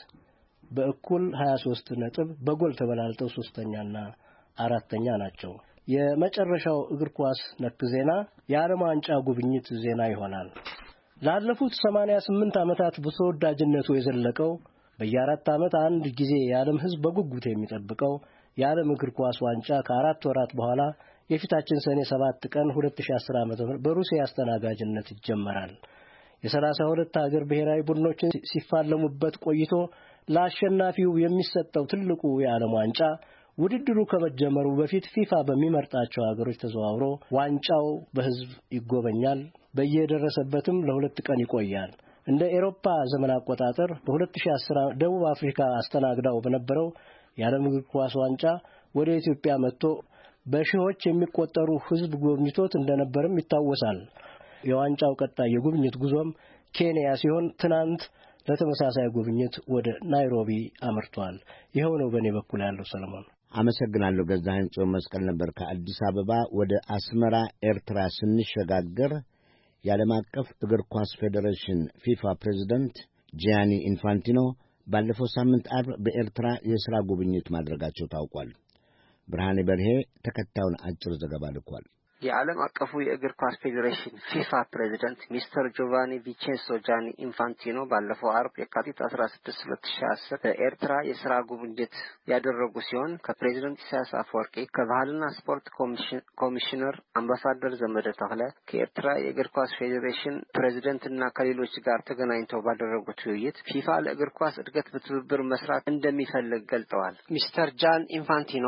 በእኩል ሀያ ሶስት ነጥብ በጎል ተበላልጠው ሶስተኛና አራተኛ ናቸው። የመጨረሻው እግር ኳስ ነክ ዜና የዓለም ዋንጫ ጉብኝት ዜና ይሆናል። ላለፉት ሰማንያ ስምንት ዓመታት በተወዳጅነቱ የዘለቀው በየአራት ዓመት አንድ ጊዜ የዓለም ሕዝብ በጉጉት የሚጠብቀው የዓለም እግር ኳስ ዋንጫ ከአራት ወራት በኋላ የፊታችን ሰኔ ሰባት ቀን ሁለት ሺህ አስር ዓመተ ምህረት በሩሲያ አስተናጋጅነት ይጀመራል። የሰላሳ ሁለት ሀገር ብሔራዊ ቡድኖችን ሲፋለሙበት ቆይቶ ለአሸናፊው የሚሰጠው ትልቁ የዓለም ዋንጫ ውድድሩ ከመጀመሩ በፊት ፊፋ በሚመርጣቸው ሀገሮች ተዘዋውሮ ዋንጫው በህዝብ ይጎበኛል። በየደረሰበትም ለሁለት ቀን ይቆያል። እንደ ኤሮፓ ዘመን አቆጣጠር በሁለት ሺህ አስር ደቡብ አፍሪካ አስተናግዳው በነበረው የዓለም እግር ኳስ ዋንጫ ወደ ኢትዮጵያ መጥቶ በሺዎች የሚቆጠሩ ህዝብ ጎብኝቶት እንደነበርም ይታወሳል። የዋንጫው ቀጣይ የጉብኝት ጉዞም ኬንያ ሲሆን ትናንት ለተመሳሳይ ጉብኝት ወደ ናይሮቢ አመርቷል። ይሄው ነው በእኔ በኩል ያለው። ሰለሞን አመሰግናለሁ። ገዛኸኝ ጽዮን መስቀል ነበር ከአዲስ አበባ። ወደ አስመራ ኤርትራ ስንሸጋገር የዓለም አቀፍ እግር ኳስ ፌዴሬሽን ፊፋ ፕሬዝዳንት ጂያኒ ኢንፋንቲኖ ባለፈው ሳምንት አርብ በኤርትራ የሥራ ጉብኝት ማድረጋቸው ታውቋል። ብርሃኔ በርሄ ተከታዩን አጭር ዘገባ ልኳል። የዓለም አቀፉ የእግር ኳስ ፌዴሬሽን ፊፋ ፕሬዝዳንት ሚስተር ጆቫኒ ቪቼንሶ ጃኒ ኢንፋንቲኖ ባለፈው አርብ የካቲት አስራ ስድስት ሁለት ሺህ አስር በኤርትራ የሥራ ጉብኝት ያደረጉ ሲሆን ከፕሬዝዳንት ኢሳያስ አፈወርቂ ከባህልና ስፖርት ኮሚሽነር አምባሳደር ዘመደ ተክለ ከኤርትራ የእግር ኳስ ፌዴሬሽን ፕሬዝዳንትና ከሌሎች ጋር ተገናኝተው ባደረጉት ውይይት ፊፋ ለእግር ኳስ እድገት በትብብር መስራት እንደሚፈልግ ገልጸዋል። ሚስተር ጃን ኢንፋንቲኖ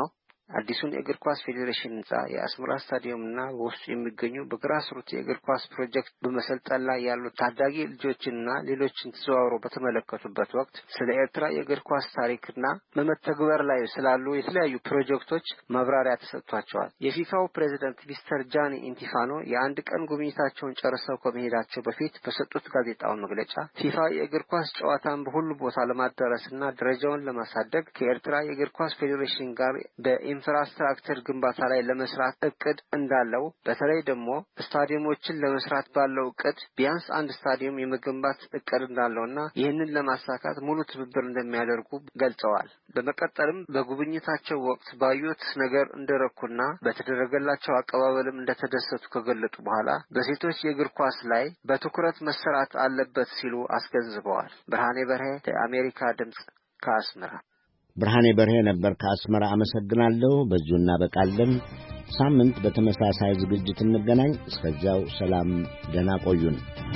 አዲሱን የእግር ኳስ ፌዴሬሽን ህንጻ፣ የአስመራ ስታዲየምና በውስጡ የሚገኙ በግራስሩት የእግር ኳስ ፕሮጀክት በመሰልጠን ላይ ያሉ ታዳጊ ልጆችንና ሌሎችን ተዘዋውሮ በተመለከቱበት ወቅት ስለ ኤርትራ የእግር ኳስ ታሪክና በመተግበር ላይ ስላሉ የተለያዩ ፕሮጀክቶች ማብራሪያ ተሰጥቷቸዋል። የፊፋው ፕሬዝዳንት ሚስተር ጃኒ ኢንቲፋኖ የአንድ ቀን ጉብኝታቸውን ጨርሰው ከመሄዳቸው በፊት በሰጡት ጋዜጣዊ መግለጫ ፊፋ የእግር ኳስ ጨዋታን በሁሉ ቦታ ለማዳረስና ደረጃውን ለማሳደግ ከኤርትራ የእግር ኳስ ፌዴሬሽን ጋር በኢንፍራስትራክቸር ግንባታ ላይ ለመስራት እቅድ እንዳለው፣ በተለይ ደግሞ ስታዲየሞችን ለመስራት ባለው እቅድ ቢያንስ አንድ ስታዲየም የመገንባት እቅድ እንዳለውና ይህንን ለማሳካት ሙሉ ትብብር እንደሚያደርጉ ገልጸዋል። በመቀጠልም በጉብኝታቸው ወቅት ባዩት ነገር እንደረኩና በተደረገላቸው አቀባበልም እንደተደሰቱ ከገለጡ በኋላ በሴቶች የእግር ኳስ ላይ በትኩረት መሰራት አለበት ሲሉ አስገንዝበዋል። ብርሃኔ በርሄ ለአሜሪካ ድምጽ ከአስመራ። ብርሃኔ በርሄ ነበር ከአስመራ። አመሰግናለሁ። በዚሁ እናበቃለን። ሳምንት በተመሳሳይ ዝግጅት እንገናኝ። እስከዚያው ሰላም፣ ደህና ቆዩን።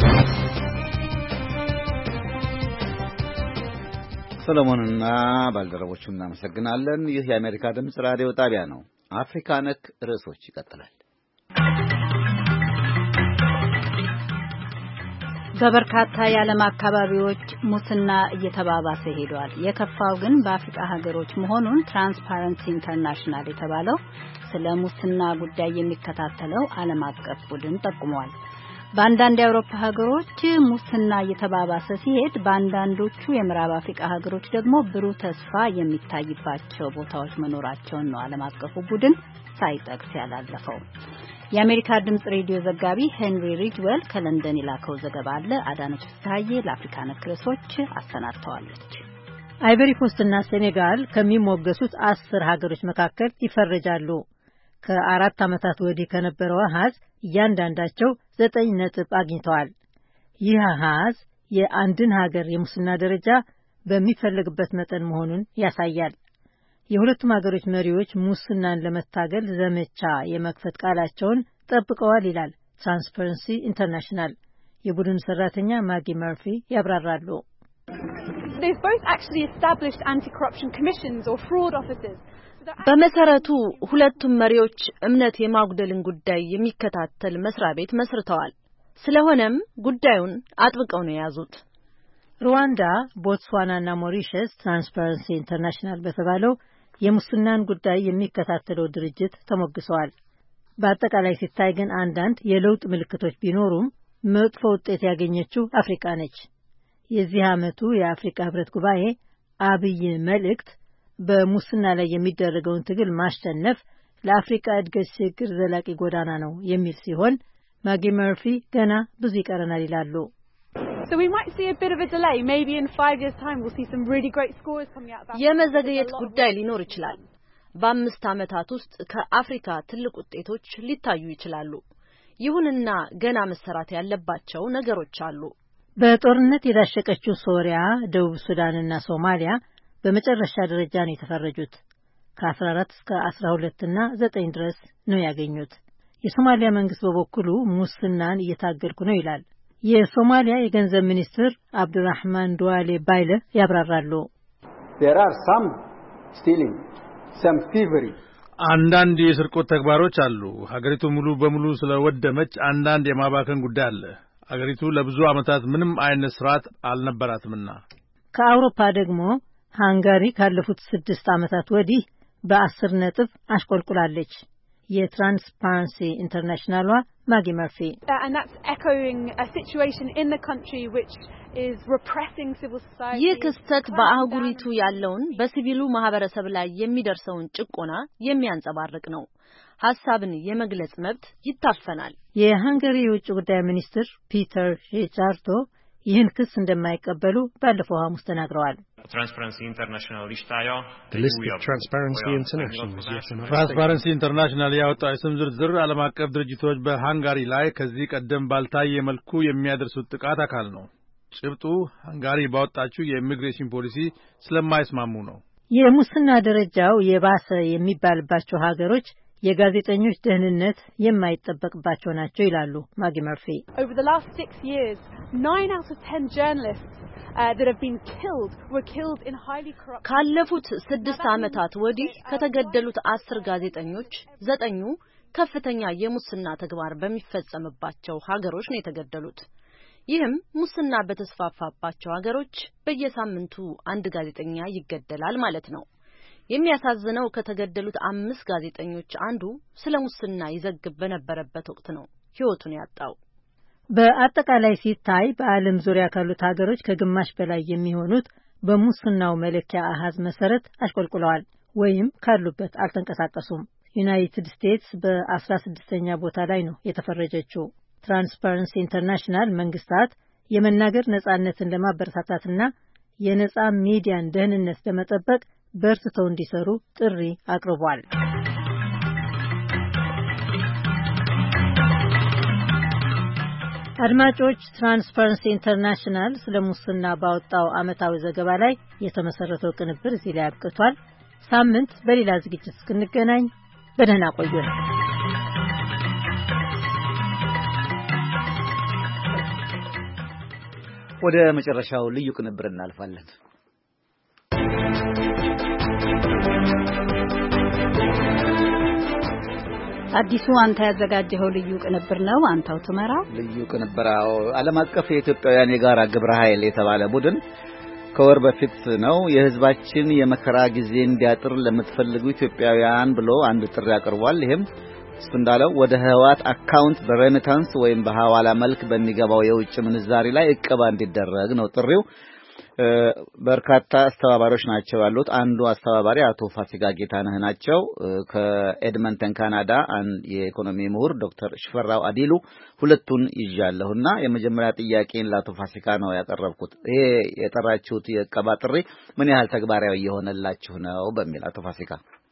ሰለሞንና ባልደረቦቹን እናመሰግናለን። ይህ የአሜሪካ ድምጽ ራዲዮ ጣቢያ ነው። አፍሪካ ነክ ርዕሶች ይቀጥላል። በበርካታ የዓለም አካባቢዎች ሙስና እየተባባሰ ሄዷል። የከፋው ግን በአፍሪካ ሀገሮች መሆኑን ትራንስፓረንሲ ኢንተርናሽናል የተባለው ስለ ሙስና ጉዳይ የሚከታተለው ዓለም አቀፍ ቡድን ጠቁሟል። በአንዳንድ የአውሮፓ ሀገሮች ሙስና እየተባባሰ ሲሄድ፣ በአንዳንዶቹ የምዕራብ አፍሪካ ሀገሮች ደግሞ ብሩህ ተስፋ የሚታይባቸው ቦታዎች መኖራቸውን ነው ዓለም አቀፉ ቡድን ሳይጠቅስ ያላለፈው። የአሜሪካ ድምጽ ሬዲዮ ዘጋቢ ሄንሪ ሪጅዌል ከለንደን የላከው ዘገባ አለ። አዳነች ፍስሐዬ ለአፍሪካ ነክ ርዕሶች አሰናድተዋለች። አይቨሪ ኮስትና ሴኔጋል ከሚሞገሱት አስር ሀገሮች መካከል ይፈረጃሉ። ከአራት ዓመታት ወዲህ ከነበረው አሃዝ እያንዳንዳቸው ዘጠኝ ነጥብ አግኝተዋል። ይህ አሃዝ የአንድን ሀገር የሙስና ደረጃ በሚፈለግበት መጠን መሆኑን ያሳያል። የሁለቱም ሀገሮች መሪዎች ሙስናን ለመታገል ዘመቻ የመክፈት ቃላቸውን ጠብቀዋል ይላል ትራንስፓረንሲ ኢንተርናሽናል። የቡድኑ ሰራተኛ ማጊ መርፊ ያብራራሉ። በመሰረቱ ሁለቱም መሪዎች እምነት የማጉደልን ጉዳይ የሚከታተል መስሪያ ቤት መስርተዋል። ስለሆነም ጉዳዩን አጥብቀው ነው የያዙት። ሩዋንዳ፣ ቦትስዋናና ሞሪሸስ ትራንስፓረንሲ ኢንተርናሽናል በተባለው የሙስናን ጉዳይ የሚከታተለው ድርጅት ተሞግሰዋል። በአጠቃላይ ሲታይ ግን አንዳንድ የለውጥ ምልክቶች ቢኖሩም መጥፎ ውጤት ያገኘችው አፍሪካ ነች። የዚህ ዓመቱ የአፍሪካ ህብረት ጉባኤ አብይ መልእክት በሙስና ላይ የሚደረገውን ትግል ማሸነፍ ለአፍሪካ እድገት ሽግግር ዘላቂ ጎዳና ነው የሚል ሲሆን ማጊ መርፊ ገና ብዙ ይቀረናል ይላሉ። So we might see a bit of a delay. Maybe in five years' time we'll see some really great scores coming out of Africa. የመዘግየት ጉዳይ ሊኖር ይችላል። በአምስት ዓመታት ውስጥ ከአፍሪካ ትልቅ ውጤቶች ሊታዩ ይችላሉ። ይሁንና ገና መሰራት ያለባቸው ነገሮች አሉ። በጦርነት የዳሸቀችው ሶሪያ፣ ደቡብ ሱዳንና ሶማሊያ በመጨረሻ ደረጃ ነው የተፈረጁት። ከአስራ አራት እስከ አስራ ሁለት እና ዘጠኝ ድረስ ነው ያገኙት። የሶማሊያ መንግስት በበኩሉ ሙስናን እየታገልኩ ነው ይላል። የሶማሊያ የገንዘብ ሚኒስትር አብዱራህማን ዱዋሌ ባይለ ያብራራሉ። There are some stealing, some thievery. አንዳንድ የስርቆት ተግባሮች አሉ። ሀገሪቱ ሙሉ በሙሉ ስለወደመች አንዳንድ የማባከን ጉዳይ አለ። ሀገሪቱ ለብዙ ዓመታት ምንም አይነት ስርዓት አልነበራትምና። ከአውሮፓ ደግሞ ሃንጋሪ ካለፉት ስድስት ዓመታት ወዲህ በአስር ነጥብ አሽቆልቁላለች። የትራንስፓረንሲ ኢንተርናሽናሏ ማጊ መርፊ and that's echoing a situation in the country which is repressing civil society. ይህ ክስተት በአህጉሪቱ ያለውን በሲቪሉ ማህበረሰብ ላይ የሚደርሰውን ጭቆና የሚያንጸባርቅ ነው። ሐሳብን የመግለጽ መብት ይታፈናል። የሃንጋሪ የውጭ ጉዳይ ሚኒስትር ፒተር ሄቻርቶ ይህን ክስ እንደማይቀበሉ ባለፈው ሐሙስ ተናግረዋል። Transparency International ሊስታዮ The list of Transparency International is yet another Transparency International ያወጣው የስም ዝርዝር ዓለም አቀፍ ድርጅቶች በሃንጋሪ ላይ ከዚህ ቀደም ባልታየ መልኩ የሚያደርሱት ጥቃት አካል ነው። ጭብጡ ሃንጋሪ ባወጣችው የኢሚግሬሽን ፖሊሲ ስለማይስማሙ ነው። የሙስና ደረጃው የባሰ የሚባልባቸው ሀገሮች የጋዜጠኞች ደህንነት የማይጠበቅባቸው ናቸው ይላሉ ማጊ መርፊ። Over the last six years nine out of ten journalists Uh, that have been killed were killed in highly corrupt ካለፉት ስድስት ዓመታት ወዲህ ከተገደሉት አስር ጋዜጠኞች ዘጠኙ ከፍተኛ የሙስና ተግባር በሚፈጸምባቸው ሀገሮች ነው የተገደሉት። ይህም ሙስና በተስፋፋባቸው ሀገሮች በየሳምንቱ አንድ ጋዜጠኛ ይገደላል ማለት ነው። የሚያሳዝነው ከተገደሉት አምስት ጋዜጠኞች አንዱ ስለ ሙስና ይዘግብ በነበረበት ወቅት ነው ህይወቱን ያጣው። በአጠቃላይ ሲታይ በዓለም ዙሪያ ካሉት ሀገሮች ከግማሽ በላይ የሚሆኑት በሙስናው መለኪያ አሃዝ መሰረት አሽቆልቁለዋል ወይም ካሉበት አልተንቀሳቀሱም። ዩናይትድ ስቴትስ በአስራ ስድስተኛ ቦታ ላይ ነው የተፈረጀችው። ትራንስፓረንሲ ኢንተርናሽናል መንግስታት የመናገር ነጻነትን ለማበረታታትና የነጻ ሚዲያን ደህንነት ለመጠበቅ በርትተው እንዲሰሩ ጥሪ አቅርቧል። አድማጮች ትራንስፓረንሲ ኢንተርናሽናል ስለ ሙስና ባወጣው ዓመታዊ ዘገባ ላይ የተመሰረተው ቅንብር እዚህ ላይ አብቅቷል። ሳምንት በሌላ ዝግጅት እስክንገናኝ በደህና ቆዩን። ወደ መጨረሻው ልዩ ቅንብር እናልፋለን። አዲሱ አንተ ያዘጋጀኸው ልዩ ቅንብር ነው። አንተው ትመራው። ልዩ ቅንብራው ዓለም አቀፍ የኢትዮጵያውያን የጋራ ግብረ ኃይል የተባለ ቡድን ከወር በፊት ነው የህዝባችን የመከራ ጊዜ እንዲያጥር ለምትፈልጉ ኢትዮጵያውያን ብሎ አንድ ጥሪ አቅርቧል። ይሄም እሱ እንዳለው ወደ ህዋት አካውንት በሬሚታንስ ወይም በሐዋላ መልክ በሚገባው የውጭ ምንዛሪ ላይ እቀባ እንዲደረግ ነው ጥሪው። በርካታ አስተባባሪዎች ናቸው ያሉት። አንዱ አስተባባሪ አቶ ፋሲካ ጌታነህ ናቸው። ከኤድመንተን ካናዳ አንድ የኢኮኖሚ ምሁር ዶክተር ሽፈራው አዲሉ ሁለቱን ይዣለሁና የመጀመሪያ ጥያቄን ለአቶ ፋሲካ ነው ያቀረብኩት። ይሄ የጠራችሁት የቀባ ጥሪ ምን ያህል ተግባራዊ የሆነላችሁ ነው በሚል አቶ ፋሲካ።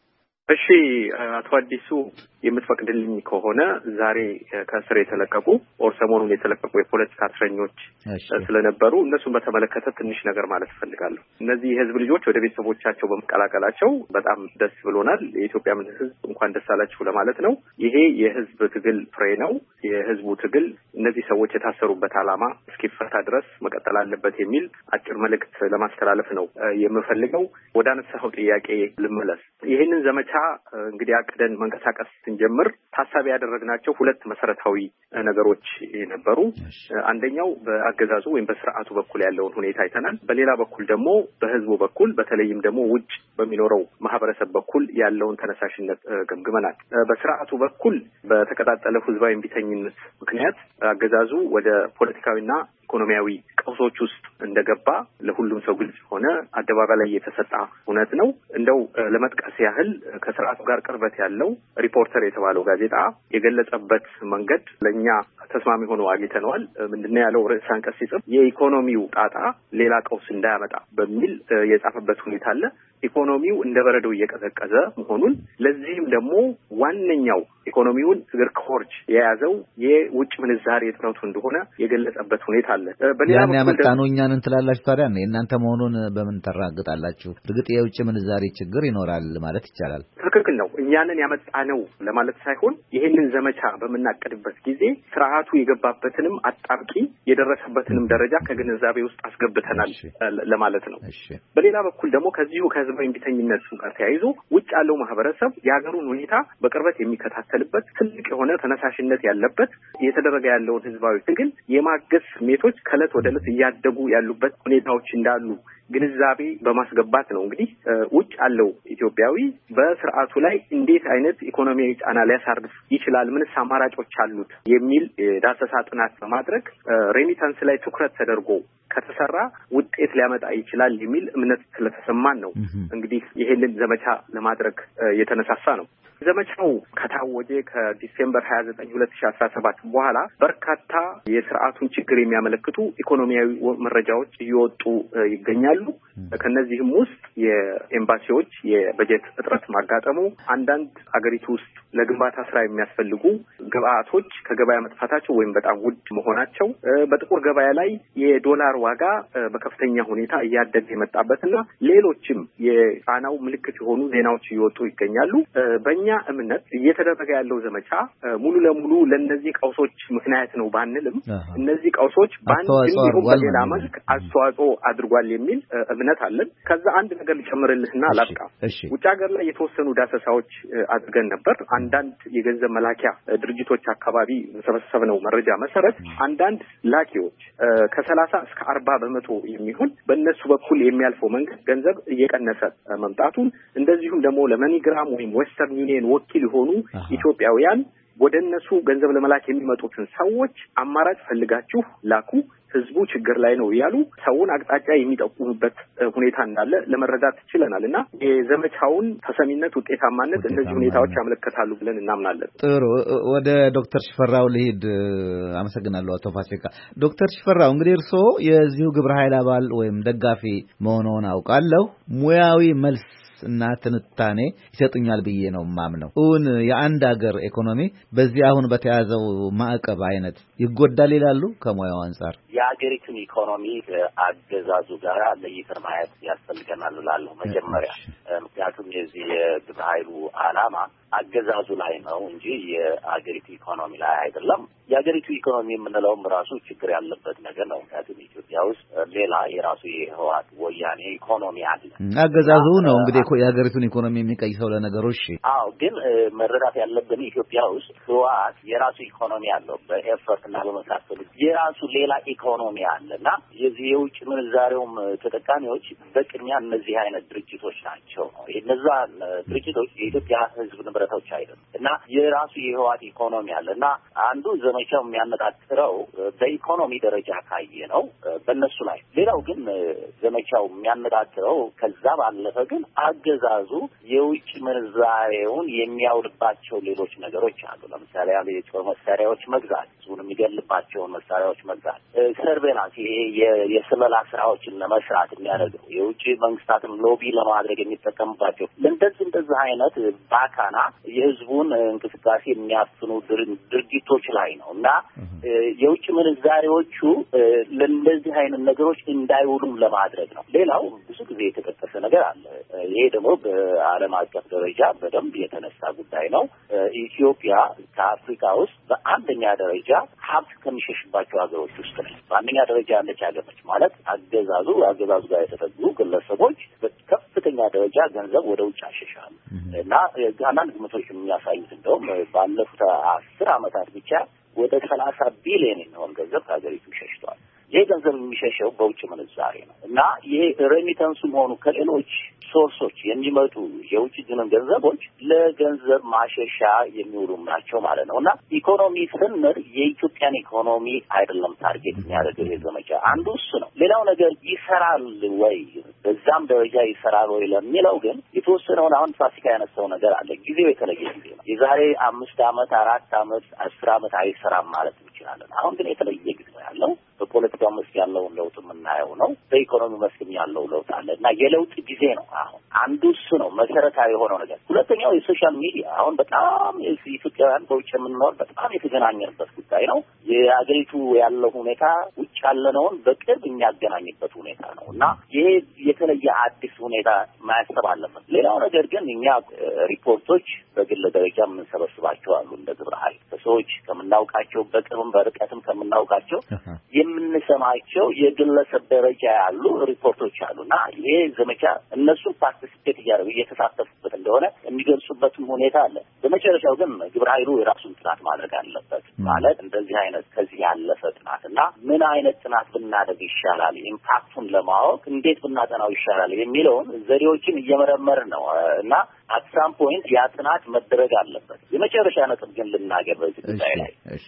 እሺ አቶ አዲሱ የምትፈቅድልኝ ከሆነ ዛሬ ከስር የተለቀቁ ኦር ሰሞኑን የተለቀቁ የፖለቲካ እስረኞች ስለነበሩ እነሱን በተመለከተ ትንሽ ነገር ማለት ፈልጋለሁ። እነዚህ የህዝብ ልጆች ወደ ቤተሰቦቻቸው በመቀላቀላቸው በጣም ደስ ብሎናል። የኢትዮጵያ ህዝብ እንኳን ደስ አላችሁ ለማለት ነው። ይሄ የህዝብ ትግል ፍሬ ነው። የህዝቡ ትግል እነዚህ ሰዎች የታሰሩበት ዓላማ እስኪፈታ ድረስ መቀጠል አለበት የሚል አጭር መልእክት ለማስተላለፍ ነው የምፈልገው። ወደ አነሳው ጥያቄ ልመለስ። ይሄንን ዘመቻ እንግዲህ አቅደን መንቀሳቀስ ስንጀምር ታሳቢ ያደረግናቸው ሁለት መሰረታዊ ነገሮች ነበሩ። አንደኛው በአገዛዙ ወይም በስርዓቱ በኩል ያለውን ሁኔታ አይተናል። በሌላ በኩል ደግሞ በህዝቡ በኩል በተለይም ደግሞ ውጭ በሚኖረው ማህበረሰብ በኩል ያለውን ተነሳሽነት ገምግመናል። በስርዓቱ በኩል በተቀጣጠለው ህዝባዊ እምቢተኝነት ምክንያት አገዛዙ ወደ ፖለቲካዊና ኢኮኖሚያዊ ቀውሶች ውስጥ እንደገባ ለሁሉም ሰው ግልጽ ሆነ አደባባይ ላይ የተሰጣ እውነት ነው። እንደው ለመጥቀስ ያህል ከስርዓቱ ጋር ቅርበት ያለው ሪፖርተር የተባለው ጋዜጣ የገለጸበት መንገድ ለኛ ተስማሚ ሆኖ አግኝተነዋል። ምንድነው ያለው? ርዕሰ አንቀጽ ሲጽፍ የኢኮኖሚው ጣጣ ሌላ ቀውስ እንዳያመጣ በሚል የጻፈበት ሁኔታ አለ። ኢኮኖሚው እንደ በረዶ እየቀዘቀዘ መሆኑን ለዚህም ደግሞ ዋነኛው ኢኮኖሚውን እግር ከወርች የያዘው የውጭ ምንዛሬ እጥረቱ እንደሆነ የገለጸበት ሁኔታ አለ። በሌላ በኩል ያመጣነው እኛን እንትላላችሁ ታዲያ ነው እናንተ መሆኑን በምን ተራግጣላችሁ? እርግጥ የውጭ ምንዛሬ ችግር ይኖራል ማለት ይቻላል። ትክክል ነው። እኛንን ያመጣነው ለማለት ሳይሆን ይሄንን ዘመቻ በመናቀድበት ጊዜ ስርዓቱ የገባበትንም አጣብቂ የደረሰበትንም ደረጃ ከግንዛቤ ውስጥ አስገብተናል ለማለት ነው። በሌላ በኩል ደግሞ ከዚሁ ከህዝባዊ እምቢተኝነት ጋር ተያይዞ ውጭ ያለው ማህበረሰብ የሀገሩን ሁኔታ በቅርበት የሚከታተልበት ትልቅ የሆነ ተነሳሽነት ያለበት እየተደረገ ያለውን ህዝባዊ ትግል የማገዝ ስሜቶች ከዕለት ወደ ዕለት እያደጉ ያሉበት ሁኔታዎች እንዳሉ ግንዛቤ በማስገባት ነው እንግዲህ ውጭ ያለው ኢትዮጵያዊ በስርዓቱ ላይ እንዴት አይነት ኢኮኖሚያዊ ጫና ሊያሳርፍ ይችላል፣ ምንስ አማራጮች አሉት የሚል ዳሰሳ ጥናት በማድረግ ሬሚታንስ ላይ ትኩረት ተደርጎ ከተሰራ ውጤት ሊያመጣ ይችላል የሚል እምነት ስለተሰማን ነው እንግዲህ ይሄንን ዘመቻ ለማድረግ የተነሳሳ ነው። ዘመቻው ከታወጀ ከዲሴምበር ሀያ ዘጠኝ ሁለት ሺህ አስራ ሰባት በኋላ በርካታ የስርዓቱን ችግር የሚያመለክቱ ኢኮኖሚያዊ መረጃዎች እየወጡ ይገኛሉ። ከነዚህም ውስጥ የኤምባሲዎች የበጀት እጥረት ማጋጠሙ፣ አንዳንድ አገሪቱ ውስጥ ለግንባታ ስራ የሚያስፈልጉ ግብአቶች ከገበያ መጥፋታቸው ወይም በጣም ውድ መሆናቸው፣ በጥቁር ገበያ ላይ የዶላር ዋጋ በከፍተኛ ሁኔታ እያደገ የመጣበትና ሌሎችም የጫናው ምልክት የሆኑ ዜናዎች እየወጡ ይገኛሉ። በእኛ በእኛ እምነት እየተደረገ ያለው ዘመቻ ሙሉ ለሙሉ ለነዚህ ቀውሶች ምክንያት ነው ባንልም እነዚህ ቀውሶች ባንድ እንዲሁም በሌላ መልክ አስተዋጽኦ አድርጓል የሚል እምነት አለን። ከዛ አንድ ነገር ልጨምርልህና ላብቃ። ውጭ ሀገር ላይ የተወሰኑ ዳሰሳዎች አድርገን ነበር። አንዳንድ የገንዘብ መላኪያ ድርጅቶች አካባቢ ሰበሰብነው መረጃ መሰረት አንዳንድ ላኪዎች ከሰላሳ እስከ አርባ በመቶ የሚሆን በእነሱ በኩል የሚያልፈው መንግስት ገንዘብ እየቀነሰ መምጣቱን እንደዚሁም ደግሞ ለመኒግራም ወይም ዌስተርን ዩኒየን ወኪል የሆኑ ኢትዮጵያውያን ወደ እነሱ ገንዘብ ለመላክ የሚመጡትን ሰዎች አማራጭ ፈልጋችሁ ላኩ፣ ህዝቡ ችግር ላይ ነው ያሉ ሰውን አቅጣጫ የሚጠቁሙበት ሁኔታ እንዳለ ለመረዳት ችለናል እና የዘመቻውን ተሰሚነት ውጤታማነት እነዚህ ሁኔታዎች ያመለክታሉ ብለን እናምናለን። ጥሩ፣ ወደ ዶክተር ሽፈራው ልሂድ። አመሰግናለሁ አቶ ፋሲካ። ዶክተር ሽፈራው እንግዲህ እርስዎ የዚሁ ግብረ ኃይል አባል ወይም ደጋፊ መሆኑን አውቃለሁ። ሙያዊ መልስ እና ትንታኔ ይሰጡኛል ብዬ ነው ማምነው። እውን የአንድ ሀገር ኢኮኖሚ በዚህ አሁን በተያዘው ማዕቀብ አይነት ይጎዳል ይላሉ? ከሙያው አንፃር የሀገሪቱን ኢኮኖሚ አገዛዙ ጋር ለይተን ማየት ያስፈልገናል እላለሁ መጀመሪያ። ምክንያቱም የዚህ የግብረ ኃይሉ ዓላማ አገዛዙ ላይ ነው እንጂ የሀገሪቱ ኢኮኖሚ ላይ አይደለም። የሀገሪቱ ኢኮኖሚ የምንለውም ራሱ ችግር ያለበት ነገር ነው። ምክንያቱም ኢትዮጵያ ውስጥ ሌላ የራሱ የህወሓት ወያኔ ኢኮኖሚ አለ። አገዛዙ ነው እንግዲህ የሀገሪቱን ኢኮኖሚ የሚቀይሰው ለነገሩ። እሺ፣ አዎ፣ ግን መረዳት ያለብን ኢትዮጵያ ውስጥ ህወሓት የራሱ ኢኮኖሚ አለው። በኤፈርት እና በመሳሰሉት የራሱ ሌላ ኢኮኖሚ አለና የዚህ የውጭ ምንዛሬውም ተጠቃሚዎች በቅድሚያ እነዚህ አይነት ድርጅቶች ናቸው። እነዛ ድርጅቶች የኢትዮጵያ ህዝብ ንብረቶች አይደሉም እና የራሱ የህወሓት ኢኮኖሚ አለና አንዱ ዘመቻው የሚያነጣጥረው በኢኮኖሚ ደረጃ ካየ ነው በእነሱ ላይ። ሌላው ግን ዘመቻው የሚያነጣጥረው ከዛ ባለፈ ግን አገዛዙ የውጭ ምንዛሬውን የሚያውልባቸው ሌሎች ነገሮች አሉ። ለምሳሌ ያለ የጦር መሳሪያዎች መግዛት፣ ህዝቡን የሚገልባቸውን መሳሪያዎች መግዛት፣ ሰርቬላንስ፣ ይሄ የስለላ ስራዎችን ለመስራት የሚያደርገው የውጭ መንግስታትን ሎቢ ለማድረግ የሚጠቀምባቸው ለእንደዚህ እንደዚህ አይነት ባካና የህዝቡን እንቅስቃሴ የሚያፍኑ ድርጊቶች ላይ ነው እና የውጭ ምንዛሬዎቹ ለእንደዚህ አይነት ነገሮች እንዳይውሉም ለማድረግ ነው። ሌላው ብዙ ጊዜ የተጠቀሰ ነገር አለ። ይሄ ደግሞ በዓለም አቀፍ ደረጃ በደንብ የተነሳ ጉዳይ ነው። ኢትዮጵያ ከአፍሪካ ውስጥ በአንደኛ ደረጃ ሀብት ከሚሸሽባቸው ሀገሮች ውስጥ ነች። በአንደኛ ደረጃ ያለች ሀገር ነች ማለት አገዛዙ አገዛዙ ጋር የተጠጉ ግለሰቦች በከፍተኛ ደረጃ ገንዘብ ወደ ውጭ አሸሻሉ እና አንዳንድ ግምቶች የሚያሳዩት እንደውም ባለፉት አስር ዓመታት ብቻ ወደ ሰላሳ ቢሊዮን የሚሆን ገንዘብ ከሀገሪቱ ሸሽቷል። ይሄ ገንዘብ የሚሸሸው በውጭ ምንዛሬ ነው እና ይሄ ሬሚታንሱም ሆኑ ከሌሎች ሶርሶች የሚመጡ የውጭ ገንዘቦች ለገንዘብ ማሸሻ የሚውሉም ናቸው ማለት ነው እና ኢኮኖሚ ስንል የኢትዮጵያን ኢኮኖሚ አይደለም ታርጌት የሚያደርገው ይሄ ዘመቻ። አንዱ እሱ ነው። ሌላው ነገር ይሰራል ወይ በዛም ደረጃ ይሰራል ወይ ለሚለው ግን የተወሰነውን አሁን ፋሲካ ያነሳው ነገር አለ። ጊዜው የተለየ ጊዜ ነው። የዛሬ አምስት ዓመት አራት ዓመት አስር ዓመት አይሰራም ማለት እንችላለን። አሁን ግን የተለየ ጊዜ ነው ያለው። በፖለቲካው መስክ ያለውን ለውጥ የምናየው ነው። በኢኮኖሚ መስክም ያለው ለውጥ አለ እና የለውጥ ጊዜ ነው። አሁን አንዱ እሱ ነው መሰረታዊ የሆነው ነገር። ሁለተኛው የሶሻል ሚዲያ አሁን በጣም ኢትዮጵያውያን በውጭ የምንኖር በጣም የተገናኘንበት ጉዳይ ነው። የአገሪቱ ያለው ሁኔታ ውጭ ያለነውን በቅርብ የሚያገናኝበት ሁኔታ ነው እና ይሄ የተለየ አዲስ ሁኔታ ማያሰብ አለበት። ሌላው ነገር ግን እኛ ሪፖርቶች በግል ደረጃ የምንሰበስባቸው አሉ እንደ ግብረ ኃይል ከሰዎች ከምናውቃቸው በቅርብም በርቀትም ከምናውቃቸው የምንሰማቸው የግለሰብ ደረጃ ያሉ ሪፖርቶች አሉና ይሄ ዘመቻ እነሱ ፓርቲሲፔት እያደረጉ እየተሳተፉበት እንደሆነ የሚገልጹበትም ሁኔታ አለ። በመጨረሻው ግን ግብረ ኃይሉ የራሱን ጥናት ማድረግ አለበት። ማለት እንደዚህ አይነት ከዚህ ያለፈ ጥናት እና ምን አይነት ጥናት ብናደርግ ይሻላል፣ ኢምፓክቱን ለማወቅ እንዴት ብናጠናው ይሻላል የሚለውን ዘዴዎችን እየመረመርን ነው እና አት ሳም ፖይንት ያ ጥናት መደረግ አለበት። የመጨረሻ ነጥብ ግን ልናገር በዚህ ጉዳይ ላይ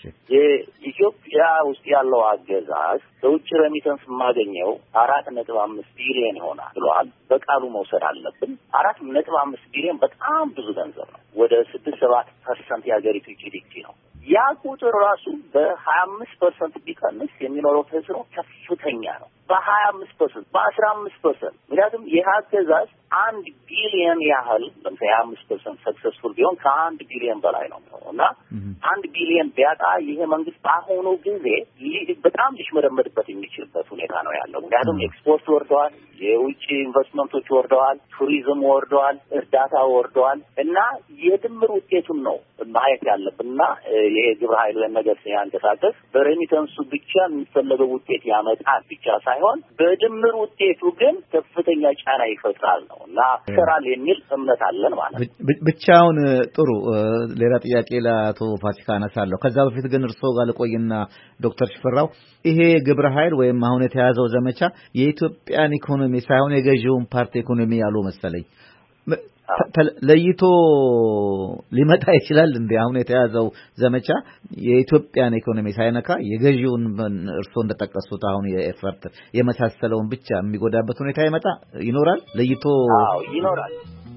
የኢትዮጵያ ውስጥ ያለው አገዛዝ በውጭ ሬሚተንስ የማገኘው አራት ነጥብ አምስት ቢሊዮን ይሆናል ብለዋል። በቃሉ መውሰድ አለብን። አራት ነጥብ አምስት ቢሊዮን በጣም ብዙ ገንዘብ ነው። ወደ ስድስት ሰባት ፐርሰንት የሀገሪቱ ጂዲፒ ነው። ያ ቁጥር ራሱ በሀያ አምስት ፐርሰንት ቢቀንስ የሚኖረው ተጽዕኖ ከፍተኛ ነው። በሀያ አምስት ፐርሰንት በአስራ አምስት ፐርሰንት ምክንያቱም ይህ አገዛዝ አንድ ቢሊየን ያህል ለምሳሌ አምስት ፐርሰንት ሰክሰስፉል ቢሆን ከአንድ ቢሊየን በላይ ነው እና አንድ ቢሊየን ቢያጣ ይሄ መንግስት በአሁኑ ጊዜ በጣም ሊሽመረመድበት የሚችልበት ሁኔታ ነው ያለው። ምክንያቱም ኤክስፖርት ወርደዋል፣ የውጭ ኢንቨስትመንቶች ወርደዋል፣ ቱሪዝም ወርደዋል፣ እርዳታ ወርደዋል እና የድምር ውጤቱን ነው ማየት ያለብን እና ይሄ ግብረ ኃይሉ ነገር ሲያንቀሳቀስ በሬሚተንሱ ብቻ የሚፈለገው ውጤት ያመጣል ብቻ ሳይሆን በድምር ውጤቱ ግን ከፍተኛ ጫና ይፈጥራል ነው እና ይሰራል የሚል እምነት አለን ማለት ነው። ብቻውን ጥሩ። ሌላ ጥያቄ ለአቶ ፋሲካ አነሳለሁ። ከዛ በፊት ግን እርስዎ ጋር ልቆይና ዶክተር ሽፈራው ይሄ ግብረ ኃይል ወይም አሁን የተያዘው ዘመቻ የኢትዮጵያን ኢኮኖሚ ሳይሆን የገዢውን ፓርቲ ኢኮኖሚ ያሉ መሰለኝ ለይቶ ሊመጣ ይችላል እንዴ? አሁን የተያዘው ዘመቻ የኢትዮጵያን ኢኮኖሚ ሳይነካ የገዢውን እርስዎ እንደጠቀሱት አሁን የኤፈርት የመሳሰለውን ብቻ የሚጎዳበት ሁኔታ ይመጣ ይኖራል? ለይቶ አዎ ይኖራል።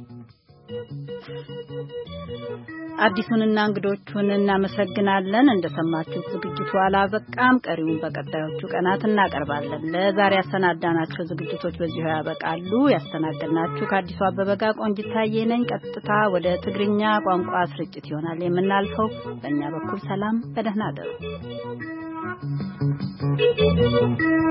አዲሱንና እንግዶቹን እናመሰግናለን። እንደሰማችሁት ዝግጅቱ አላበቃም። ቀሪውን በቀጣዮቹ ቀናት እናቀርባለን። ለዛሬ ያሰናዳናቸው ዝግጅቶች በዚሁ ያበቃሉ። ያስተናገድናችሁ ከአዲሱ አበበ ጋር ቆንጂት ታዬ ነኝ። ቀጥታ ወደ ትግርኛ ቋንቋ ስርጭት ይሆናል የምናልፈው። በእኛ በኩል ሰላም፣ በደህና እደሩ።